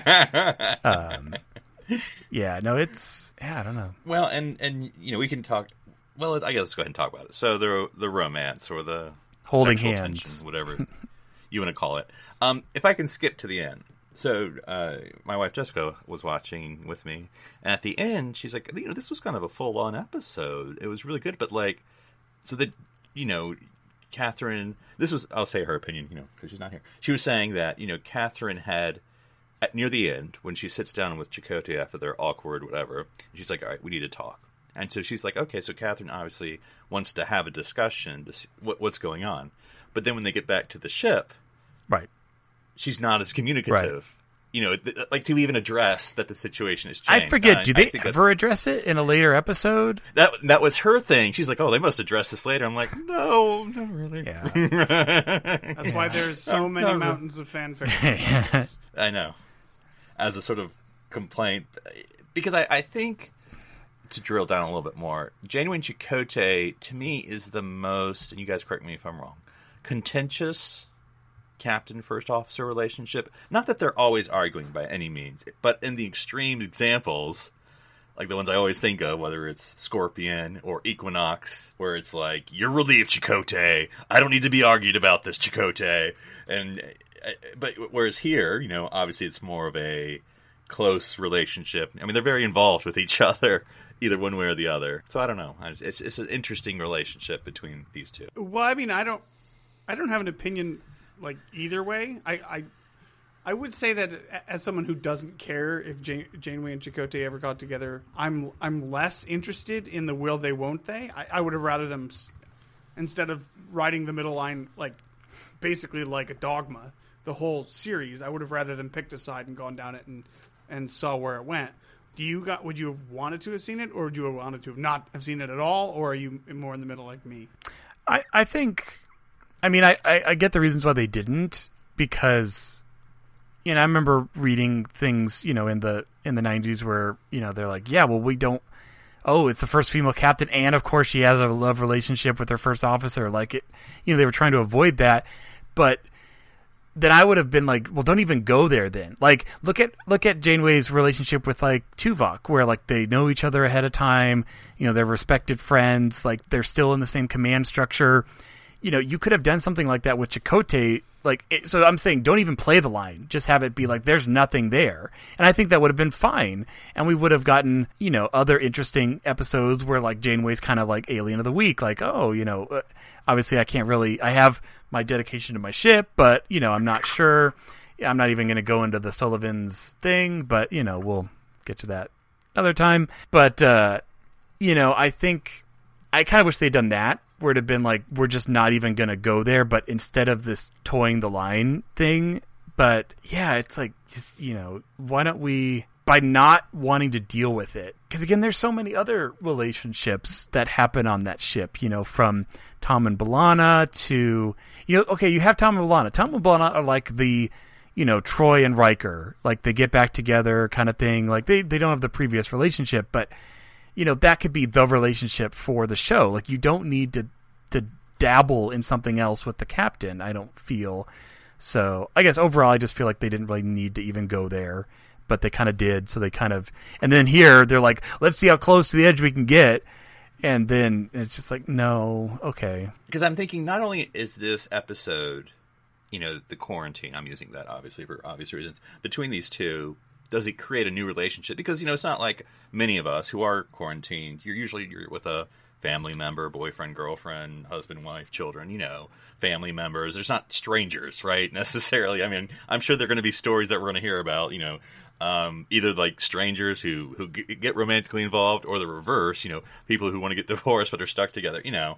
I don't know. Well, and we can talk. Well, I guess let's go ahead and talk about it. So the romance or the holding sexual hands, tension, whatever you want to call it. If I can skip to the end. So my wife Jessica was watching with me, and at the end she's like, this was kind of a full on episode. It was really good, but Catherine. This was, I'll say her opinion, because she's not here. She was saying that Catherine had, near the end, when she sits down with Chakotay after their awkward whatever, she's like, all right, we need to talk. And so she's like, okay, so Catherine obviously wants to have a discussion to see what's going on. But then when they get back to the ship, right, she's not as communicative. Right. To even address that the situation has changed. I forget, do they ever address it in a later episode? That was her thing. She's like, oh, they must address this later. I'm like, no, not really. Yeah. That's why there's so many mountains of fanfiction. I know. As a sort of complaint. Because I think, to drill down a little bit more, Janeway and Chakotay, to me, is the most, and you guys correct me if I'm wrong, contentious captain first officer relationship. Not that they're always arguing by any means, but in the extreme examples, like the ones I always think of, whether it's Scorpion or Equinox, where it's like, you're relieved, Chakotay, I don't need to be argued about this, Chakotay. But whereas here, obviously it's more of a close relationship. I mean, they're very involved with each other, either one way or the other. So I don't know. It's an interesting relationship between these two. Well, I mean, I don't have an opinion like either way. I would say that as someone who doesn't care if Janeway and Chakotay ever got together, I'm less interested in the will they won't they. I would have rather them, instead of writing the middle line like basically like a dogma, the whole series, I would have rather them picked a side and gone down it and saw where it went. Would you have wanted to have seen it, or would you have wanted to have not have seen it at all, or are you more in the middle like me? I think, I mean, I get the reasons why they didn't, because I remember reading things, in the 90s where, they're like, yeah, well, we don't. Oh, it's the first female captain, and of course she has a love relationship with her first officer. Like it, they were trying to avoid that, but then I would have been like, well, don't even go there then. Like, look at Janeway's relationship with like Tuvok, where like they know each other ahead of time. They're respected friends. Like they're still in the same command structure. You could have done something like that with Chakotay. So I'm saying don't even play the line. Just have it be like there's nothing there. And I think that would have been fine. And we would have gotten, other interesting episodes where like Janeway's kind of like alien of the week. Like, obviously I have my dedication to my ship, but, I'm not sure. I'm not even going to go into the Sullivans thing, but, we'll get to that another time. But, I think I kind of wish they'd done that. Where it'd have been like, we're just not even going to go there, but instead of this towing the line thing. But yeah, it's like, just, why don't we, by not wanting to deal with it, because again, there's so many other relationships that happen on that ship, from Tom and B'Elanna to, okay, you have Tom and B'Elanna. Tom and B'Elanna are like the, Troy and Riker, like they get back together kind of thing. Like they don't have the previous relationship, but that could be the relationship for the show. Like you don't need to dabble in something else with the captain, I don't feel. So I guess overall I just feel like they didn't really need to even go there, but they kind of did. So they kind of, and then here they're like, let's see how close to the edge we can get. And then it's just like, no, okay. Because I'm thinking not only is this episode, the quarantine, I'm using that obviously for obvious reasons, between these two, does it create a new relationship? Because, it's not like many of us who are quarantined. You're with a family member, boyfriend, girlfriend, husband, wife, children, family members. There's not strangers, right, necessarily. I mean, I'm sure there are going to be stories that we're going to hear about, either like strangers who get romantically involved or the reverse, people who want to get divorced but are stuck together,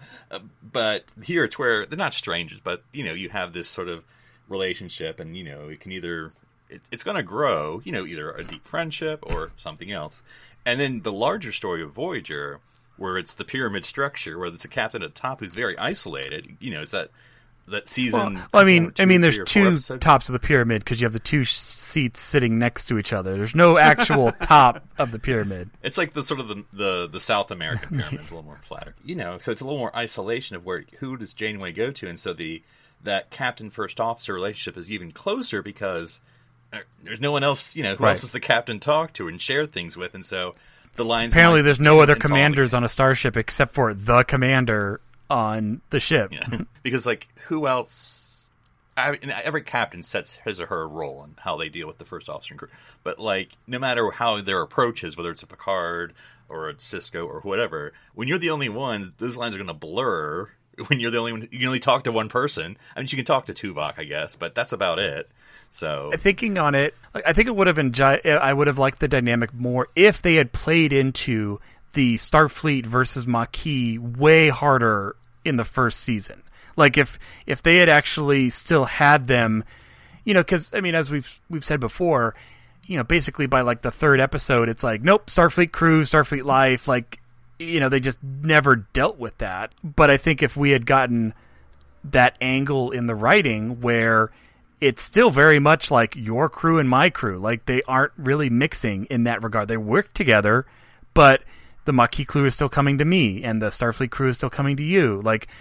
But here it's where they're not strangers, but, you have this sort of relationship and, it can either... It's going to grow, either a deep friendship or something else. And then the larger story of Voyager, where it's the pyramid structure, where there's a captain at the top who's very isolated, is that season... Well, I mean, there's two tops of the pyramid because you have the two seats sitting next to each other. There's no actual top of the pyramid. It's like the sort of the South American pyramid is a little more flatter. So it's a little more isolation of who does Janeway go to? And so that captain-first officer relationship is even closer because... there's no one else, who else does the captain talk to and share things with, and so the lines... Apparently there's no other commanders on a starship except for the commander on the ship. Yeah. Because, who else... every captain sets his or her role and how they deal with the first officer and crew. But, no matter how their approach is, whether it's a Picard or a Sisko or whatever, when you're the only one, those lines are going to blur. When you're the only one, you can only talk to one person. I mean, you can talk to Tuvok, I guess, but that's about it. So thinking on it, I think it would have I would have liked the dynamic more if they had played into the Starfleet versus Maquis way harder in the first season. Like if they had actually still had them, because as we've said before, basically by the third episode, it's like, nope, Starfleet crew, Starfleet life, they just never dealt with that. But I think if we had gotten that angle in the writing where it's still very much like your crew and my crew, they aren't really mixing in that regard. They work together, but the Maquis crew is still coming to me and the Starfleet crew is still coming to you.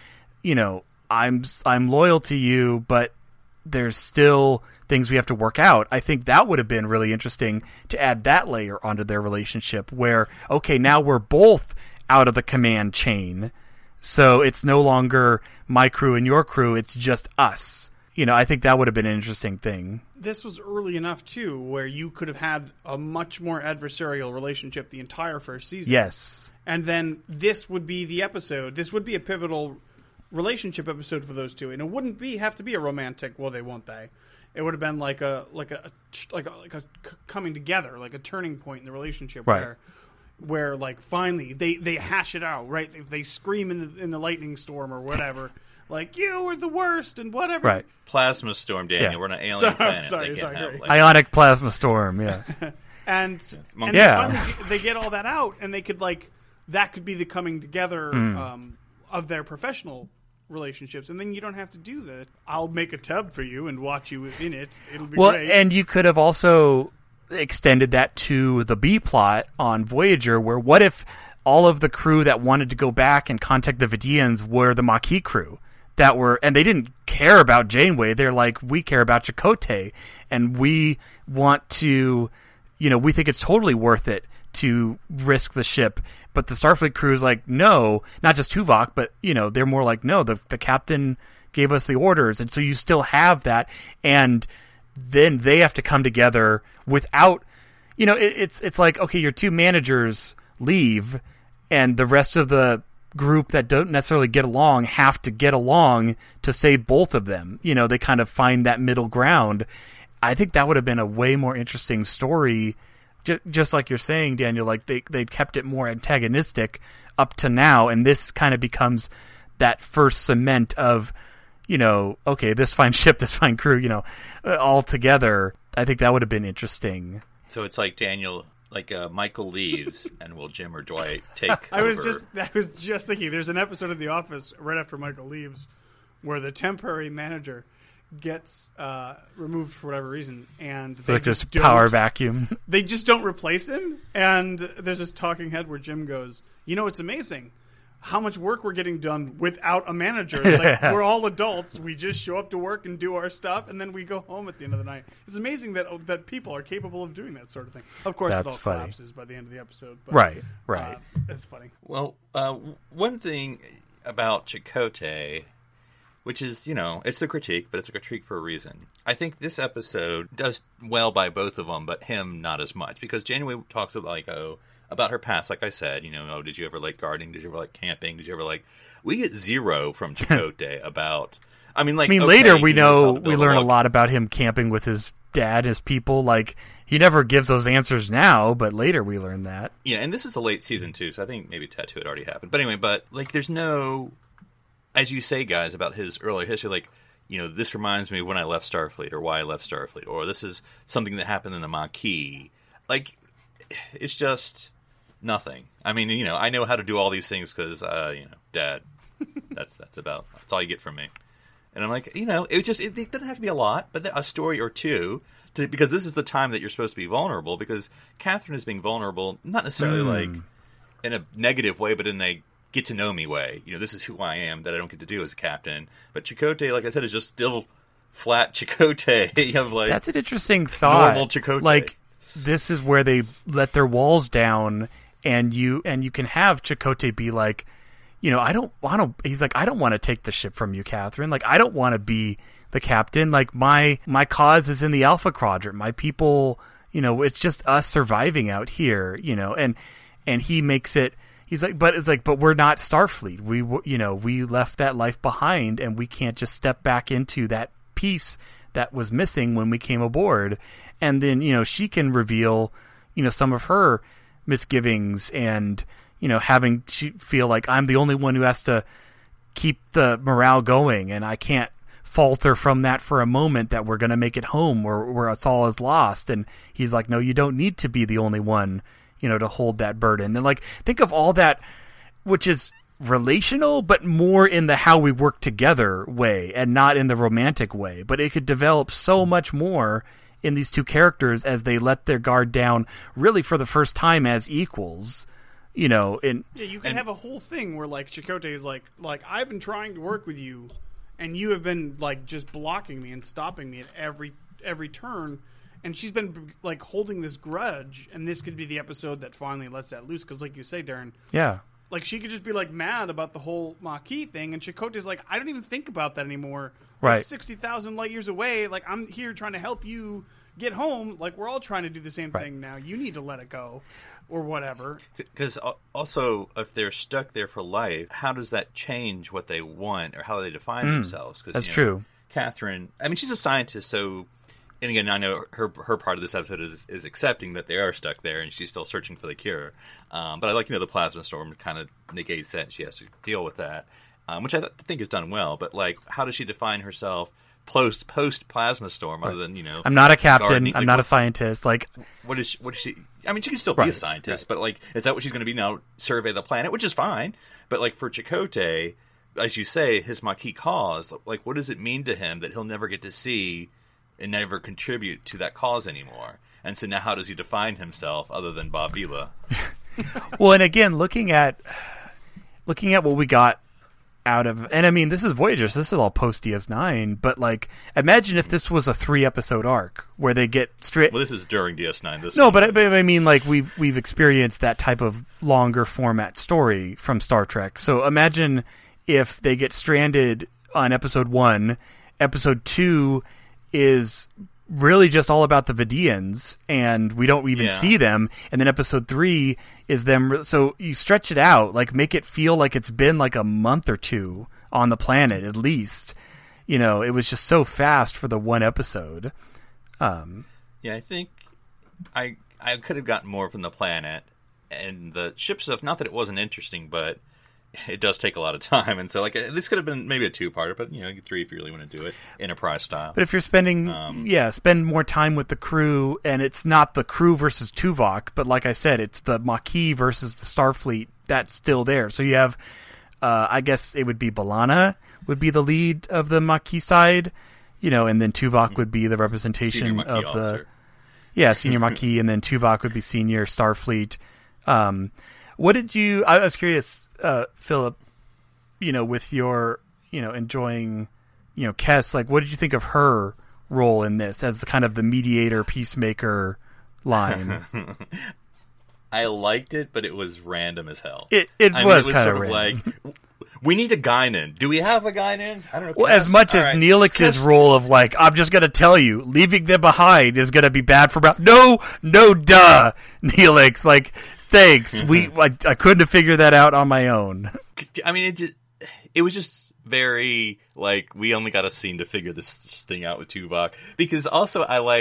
I'm loyal to you, but there's still things we have to work out. I think that would have been really interesting to add that layer onto their relationship where, okay, now we're both out of the command chain. So it's no longer my crew and your crew. It's just us. I think that would have been an interesting thing. This was early enough, too, where you could have had a much more adversarial relationship the entire first season. Yes. And then this would be the episode. This would be a pivotal relationship episode for those two. And it wouldn't have to be a romantic, well, they won't they. It would have been like a coming together, like a turning point in the relationship where finally they hash it out, right? They scream in the lightning storm or whatever. You were the worst and whatever. Right. Plasma storm, Daniel. Yeah. We're on an alien planet. Sorry. Ionic plasma storm, yeah. and they get all that out, and they could that could be the coming together of their professional relationships, and then you don't have to do the I'll make a tub for you and watch you in it. It'll be Well, great. and you could have also extended that to the B plot on Voyager, where what if all of the crew that wanted to go back and contact the Vidians were the Maquis crew that were, and they didn't care about Janeway. They're like, we care about Chakotay, and we want to, we think it's totally worth it to risk the ship. But the Starfleet crew is like, no, not just Tuvok, but, they're more like, no, the captain gave us the orders. And so you still have that. And then they have to come together without, it's like, okay, your two managers leave and the rest of the group that don't necessarily get along have to get along to save both of them. They kind of find that middle ground. I think that would have been a way more interesting story. Just like you're saying, Daniel, like they kept it more antagonistic up to now, and this kind of becomes that first cement of, okay, this fine ship, this fine crew, all together. I think that would have been interesting. So it's like Daniel, Michael leaves, and will Jim or Dwight take over? I was just thinking, there's an episode of The Office right after Michael leaves where the temporary manager gets removed for whatever reason, and they like this power vacuum. They just don't replace him, and there's this talking head where Jim goes, it's amazing how much work we're getting done without a manager. Like, we're all adults. We just show up to work and do our stuff, and then we go home at the end of the night. It's amazing that people are capable of doing that sort of thing. Of course, That's it all funny. collapses by the end of the episode. But, Right. It's funny. Well, one thing about Chakotay, which is, it's the critique, but it's a critique for a reason. I think this episode does well by both of them, but him not as much. Because Janeway talks about her past, like I said, did you ever like gardening? Did you ever like camping? Did you ever like... We get zero from Chakotay about... later we learn a lot about him camping with his dad, his people. Like, he never gives those answers now, but later we learn that. Yeah, and this is a late season too, so I think maybe Tattoo had already happened. But anyway, there's no... As you say, guys, about his earlier history, this reminds me of when I left Starfleet, or why I left Starfleet, or this is something that happened in the Maquis. It's just nothing. I know how to do all these things because, Dad. That's all you get from me. And I'm like, it doesn't have to be a lot, but a story or two, because this is the time that you're supposed to be vulnerable. Because Catherine is being vulnerable, not necessarily in a negative way, but in a get to know me way. This is who I am that I don't get to do as a captain. But Chakotay, like I said, is just still flat Chakotay of that's an interesting thought. Normal Chakotay. Like, this is where they let their walls down, and you can have Chakotay be like, I don't want to. He's like, I don't want to take the ship from you, Catherine. Like, I don't want to be the captain. Like, my cause is in the Alpha Quadrant. My people, it's just us surviving out here. And he makes it. He's like, but we're not Starfleet. We left that life behind, and we can't just step back into that piece that was missing when we came aboard. And then, she can reveal, some of her misgivings and, having she feel like I'm the only one who has to keep the morale going, and I can't falter from that for a moment that we're going to make it home where us all is lost. And he's like, no, you don't need to be the only one, to hold that burden. And think of all that, which is relational, but more in the how we work together way and not in the romantic way. But it could develop so much more in these two characters as they let their guard down really for the first time as equals. You can have a whole thing where Chakotay is like I've been trying to work with you, and you have been just blocking me and stopping me at every turn. And she's been holding this grudge, and this could be the episode that finally lets that loose. Because, like you say, Darren, yeah, she could just be mad about the whole Maquis thing, and Chakotay's like, I don't even think about that anymore. Right, 60,000 light years away. I'm here trying to help you get home. We're all trying to do the same thing now. You need to let it go, or whatever. Because also, if they're stuck there for life, how does that change what they want or how they define themselves? Cause, that's true. Catherine, she's a scientist, so. And again, I know her part of this episode is accepting that they are stuck there, and she's still searching for the cure. But I like, the plasma storm kind of negates that, and she has to deal with that, which I think is done well. But how does she define herself post plasma storm, other than I'm not a captain, gardening? I'm not a scientist. What is she? She can still be a scientist, but is that what she's going to be now? Survey the planet, which is fine. But for Chakotay, as you say, his Maquis cause, like, what does it mean to him that he'll never get to see and never contribute to that cause anymore? And so now how does he define himself other than Bob Vila? Well, and again, looking at what we got out of, and I mean, this is Voyager, so this is all post DS9, but like, imagine if this was a 3-episode arc where they get straight. Well, this is during DS9. No, but I mean, like, we've experienced that type of longer format story from Star Trek. So imagine if they get stranded on episode 1, episode 2 is really just all about the Vidians, and we don't even see them, and then episode 3 is them. So you stretch it out, like, make it feel like it's been like a month or two on the planet at least. You know, it was just so fast for the one episode. Yeah, I think I could have gotten more from the planet and the ship stuff. Not that it wasn't interesting, but it does take a lot of time, and so like this could have been maybe a 2-parter, but 3 if you really want to do it Enterprise style. But if you're spending, spend more time with the crew, and it's not the crew versus Tuvok, but like I said, it's the Maquis versus the Starfleet that's still there. So you have, I guess it would be B'Elanna would be the lead of the Maquis side, and then Tuvok would be the representation of the senior Maquis, and then Tuvok would be senior Starfleet. What did you? I was curious. Philip, with your, enjoying, Kes, like, what did you think of her role in this as the kind of the mediator, peacemaker line? I liked it, but it was random as hell. It was kind sort of like, we need a Guinan. Do we have a Guinan? I don't know. Well, as much as Neelix's role of like, I'm just going to tell you, leaving them behind is going to be bad for Brown. No, duh, Neelix, like, thanks. I couldn't have figured that out on my own. I mean, it was just very, like, we only got a scene to figure this thing out with Tuvok. Because also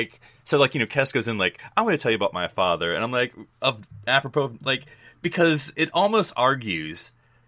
Kes goes in like, I want to tell you about my father. And I'm like, apropos, like, because it almost argues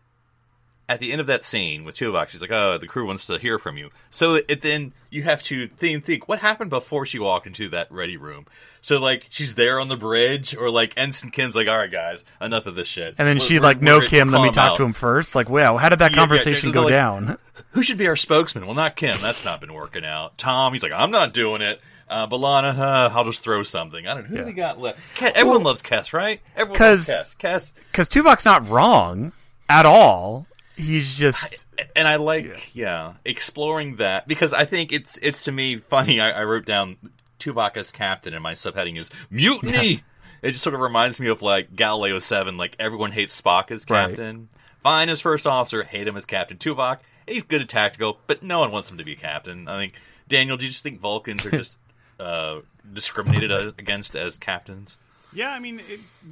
at the end of that scene with Tuvok, she's like, oh, the crew wants to hear from you. So then you have to think, what happened before she walked into that ready room? So, like, she's there on the bridge, or, like, Ensign Kim's like, all right, guys, enough of this shit. And then no, Kim, let me talk to him first. Like, wow, how did that conversation go down? Who should be our spokesman? Well, not Kim. That's not been working out. Tom, he's like, I'm not doing it. B'Elanna, I'll just throw something. I don't know. Who do we got left? Everyone loves Kes, right? Everyone loves Kes. Because Tuvok's not wrong at all. He's just... And I like, exploring that, because I think it's to me funny. I wrote down Tuvok as captain, and my subheading is mutiny. Yeah. It just sort of reminds me of like Galileo 7. Like, everyone hates Spock as captain. Right. Fine as first officer, hate him as captain. Tuvok, he's good at tactical, but no one wants him to be captain. I think, Daniel, do you just think Vulcans are just discriminated against as captains? Yeah, I mean,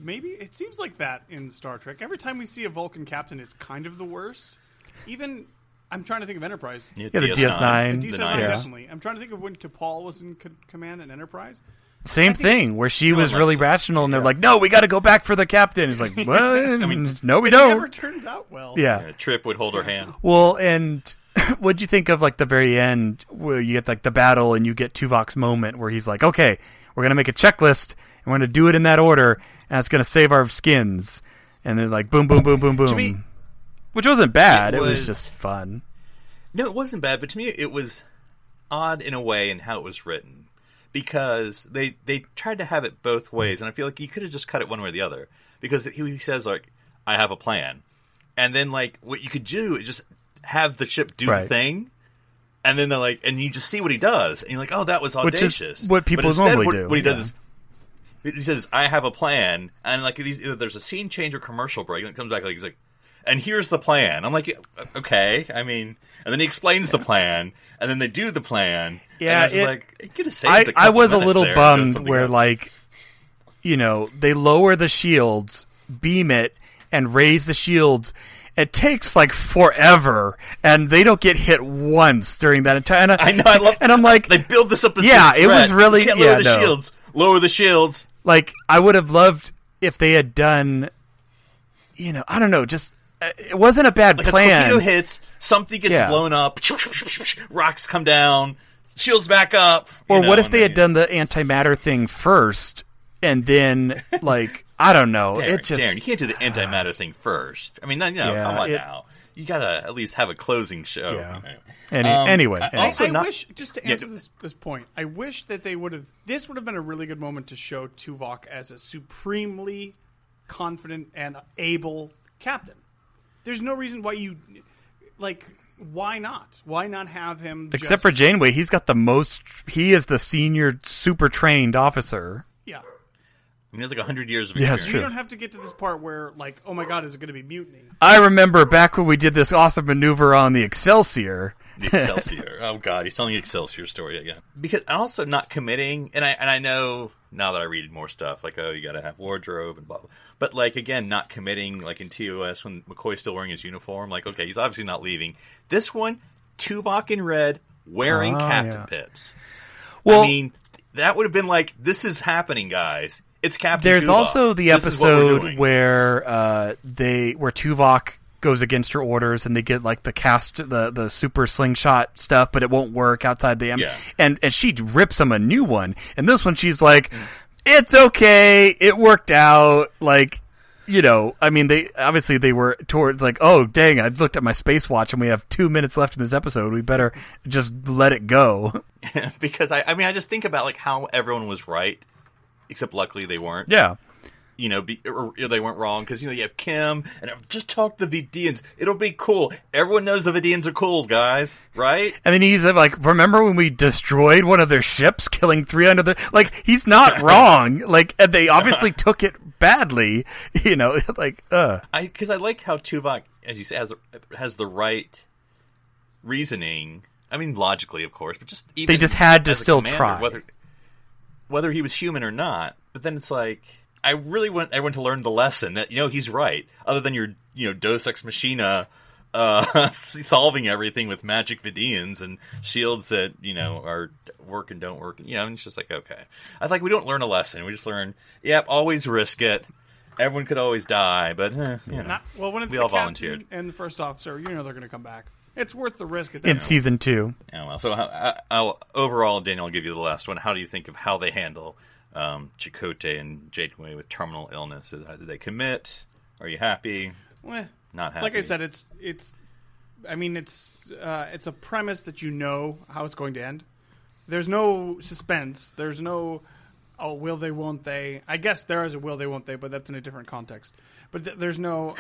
it seems like that in Star Trek. Every time we see a Vulcan captain, it's kind of the worst. Even, I'm trying to think of Enterprise. Yeah, the DS9. The DS9, definitely. I'm trying to think of when T'Pol was in command in Enterprise. Same thing, where she was really rational, and they're like, no, we got to go back for the captain. He's like, well, I mean, no, we don't. It never turns out well. Yeah. Trip would hold her hand. Well, and what'd you think of, like, the very end, where you get, like, the battle, and you get Tuvok's moment, where he's like, okay, we're going to make a checklist, and we're going to do it in that order, and it's going to save our skins. And they're like, boom, boom, boom, boom, boom. To me, which wasn't bad. It was just fun. No, it wasn't bad, but to me it was odd in a way in how it was written. Because they tried to have it both ways, and I feel like you could have just cut it one way or the other. Because he says, like, I have a plan. And then, like, what you could do is just have the ship do the thing, and then they're like, and you just see what he does, and you're like, oh, that was audacious. Which is what people normally do. What he does is, he says, I have a plan, and like either there's a scene change or commercial break, and it comes back like he's like, and here's the plan. I'm like, okay, I mean, and then he explains the plan, and then they do the plan. Yeah, and like, you could have saved I was a little bummed where, like, they lower the shields, beam it, and raise the shields. It takes like forever, and they don't get hit once during that entire. I know, I love. And I'm like, they build this up as it was really. You can't lower the shields. Lower the shields. Like, I would have loved if they had done, I don't know, just it wasn't a bad plan. A torpedo hits, something gets blown up, rocks come down, shields back up. Or what if they had done the antimatter thing first, and then, like, I don't know. Darren, you can't do the antimatter thing first. I mean, come on now. you gotta at least have a closing show. Yeah. Anyway. I wish, just to answer this point, I wish that they would have. This would have been a really good moment to show Tuvok as a supremely confident and able captain. There's no reason why you Why not? Why not have him? Except for Janeway, he's got the most. He is the senior, super trained officer. Yeah. I mean, it's like 100 years of Yeah, experience. it's true. You don't have to get to this part where, like, oh my god, is it going to be mutiny? I remember back when we did this awesome maneuver on the Excelsior. The Excelsior. Oh god, he's telling the Excelsior story again. Because I'm also not committing, and I know now that I read more stuff, like, oh, you got to have wardrobe and blah blah. But like again, not committing, like in TOS when McCoy's still wearing his uniform. Like, okay, he's obviously not leaving. This one, Tuvok in red, wearing Captain Pips. Well, I mean, that would have been like, this is happening, guys. It's Captain There's Tuvok. also the This is what we're episode doing. where where Tuvok goes against her orders and they get like the super slingshot stuff, but it won't work outside the and she rips him a new one. And this one she's like, it's okay, it worked out. Like, you know, I mean, they were towards like, oh dang, I looked at my space watch and we have 2 minutes left in this episode. We better just let it go. Because I mean, I just think about like how everyone was right. Except luckily they weren't. Yeah. You know, or they weren't wrong because, you know, you have Kim and I've just talked to the Vidians. It'll be cool. Everyone knows the Vidians are cool, guys, right? And then he's like, remember when we destroyed one of their ships, killing 300 their... Like, he's not wrong. Like, and they obviously took it badly, you know, like, Because I like how Tuvok, as you say, has the right reasoning. I mean, logically, of course, but just even... They just had to as a still commander, try. Whether he was human or not. But then it's like, I really want everyone to learn the lesson that, you know, he's right. Other than your, you know, Deus Ex Machina solving everything with magic Vidians and shields that, you know, are work and don't work. You know, and it's just like, okay. I like, we don't learn a lesson. We just learn, yep, always risk it. Everyone could always die, but, you know. When it's we the all captain volunteered. and the first officer, you know they're going to come back. It's worth the risk at that in point. season 2. Yeah, well, so overall, Daniel, I'll give you the last one. How do you think of how they handle Chakotay and Janeway with terminal illness? Did they commit? Are you happy? Well, not happy? like I said, it's a premise that you know how it's going to end. There's no suspense. There's no, oh, will they, won't they? I guess there is a will they, won't they, but that's in a different context. But there's no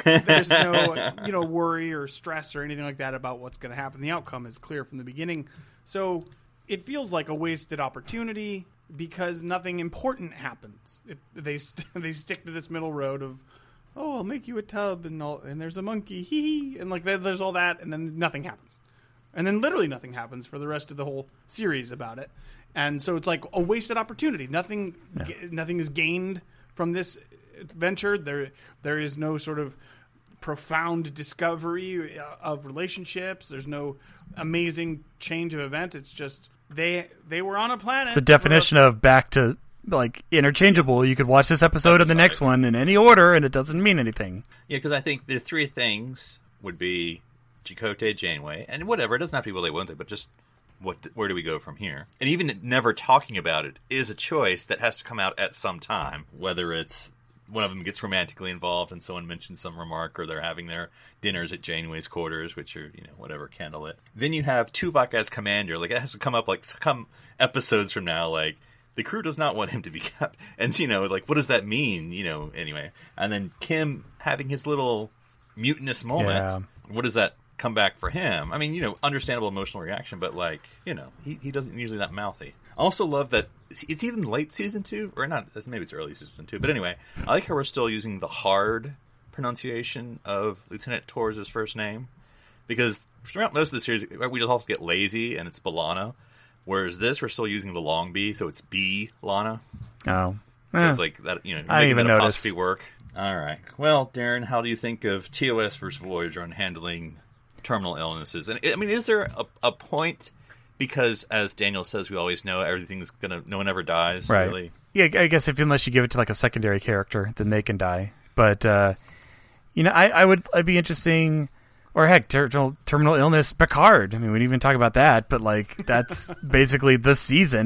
you know, worry or stress or anything like that about what's going to happen. The outcome is clear from the beginning. So it feels like a wasted opportunity because nothing important happens. They stick to this middle road of, oh, I'll make you a tub and there's a monkey, hee, and like there's all that, and then nothing happens. And then literally nothing happens for the rest of the whole series about it. And so it's like a wasted opportunity. Nothing is gained from this venture. There is no sort of profound discovery of relationships. There's no amazing change of events. It's just they were on a planet. The definition of back to like interchangeable. You could watch this episode and the next one in any order, and it doesn't mean anything. Yeah, because I think the three things would be Chakotay, Janeway, and whatever. It doesn't have to be will they, won't they, but just where do we go from here? And even never talking about it is a choice that has to come out at some time, whether it's one of them gets romantically involved and someone mentions some remark, or they're having their dinners at Janeway's quarters, which are, you know, whatever, candlelit. Then you have Tuvok as commander. Like, it has to come up, like, some episodes from now, like, the crew does not want him to be kept. And, you know, like, what does that mean? You know, anyway. And then Kim having his little mutinous moment. Yeah. What does that come back for him? I mean, you know, understandable emotional reaction, but, like, you know, he doesn't usually that mouthy. I also love that it's even late season 2, or not, maybe it's early season 2, but anyway, I like how we're still using the hard pronunciation of Lieutenant Torres' first name, because throughout most of the series, we just have to get lazy, and it's B'Elanna, whereas this, we're still using the long B, so it's B-Lana. Oh. So it's like that, you know, I didn't making even that notice. apostrophe work. All right. Well, Darren, how do you think of TOS versus Voyager on handling terminal illnesses? And, I mean, is there a point... Because, as Daniel says, we always know everything's no one ever dies, right. really. Yeah, I guess unless you give it to like a secondary character, then they can die. But, you know, I'd be interesting, or heck, terminal illness, Picard. I mean, we didn't even talk about that, but like, that's basically the season.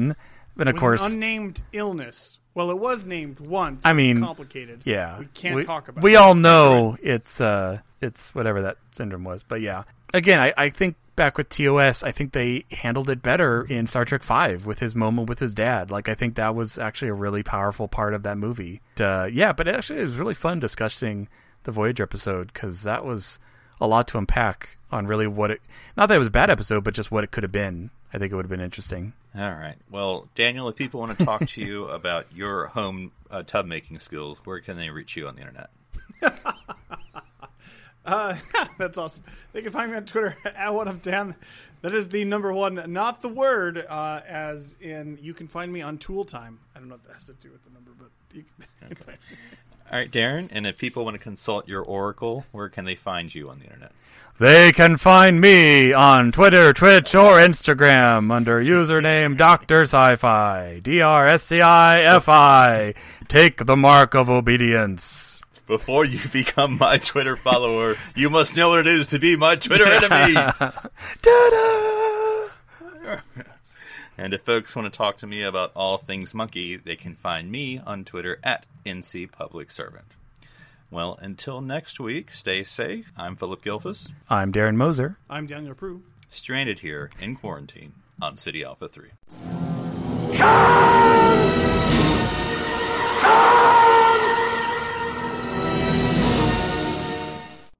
And of With course, an unnamed illness. Well, it was named once. I but mean, it's complicated. yeah, we can't talk about. We it. all know it's whatever that syndrome was. But yeah, again, I think back with TOS, I think they handled it better in Star Trek V with his moment with his dad. Like, I think that was actually a really powerful part of that movie. Yeah, but actually, it was really fun discussing the Voyager episode because that was a lot to unpack on really what it. Not that it was a bad episode, but just what it could have been. I think it would have been interesting. All right. Well, Daniel, if people want to talk to you about your home tub making skills, where can they reach you on the internet? That's awesome. They can find me on Twitter at @OneUpDan. That is the number one, not the word, as in you can find me on Tool Time. I don't know what that has to do with the number, but you can find me. All right, Darren, and if people want to consult your oracle, where can they find you on the internet? They can find me on Twitter, Twitch, or Instagram under username Dr. Sci-Fi. DRSCIFI. Take the mark of obedience. Before you become my Twitter follower, you must know what it is to be my Twitter enemy. Ta-da! And if folks want to talk to me about all things monkey, they can find me on Twitter at NCPublicServant. Well, until next week, stay safe. I'm Philip Gilfus. I'm Darren Moser. I'm Daniel Prue. Stranded here in quarantine on City Alpha 3. Come!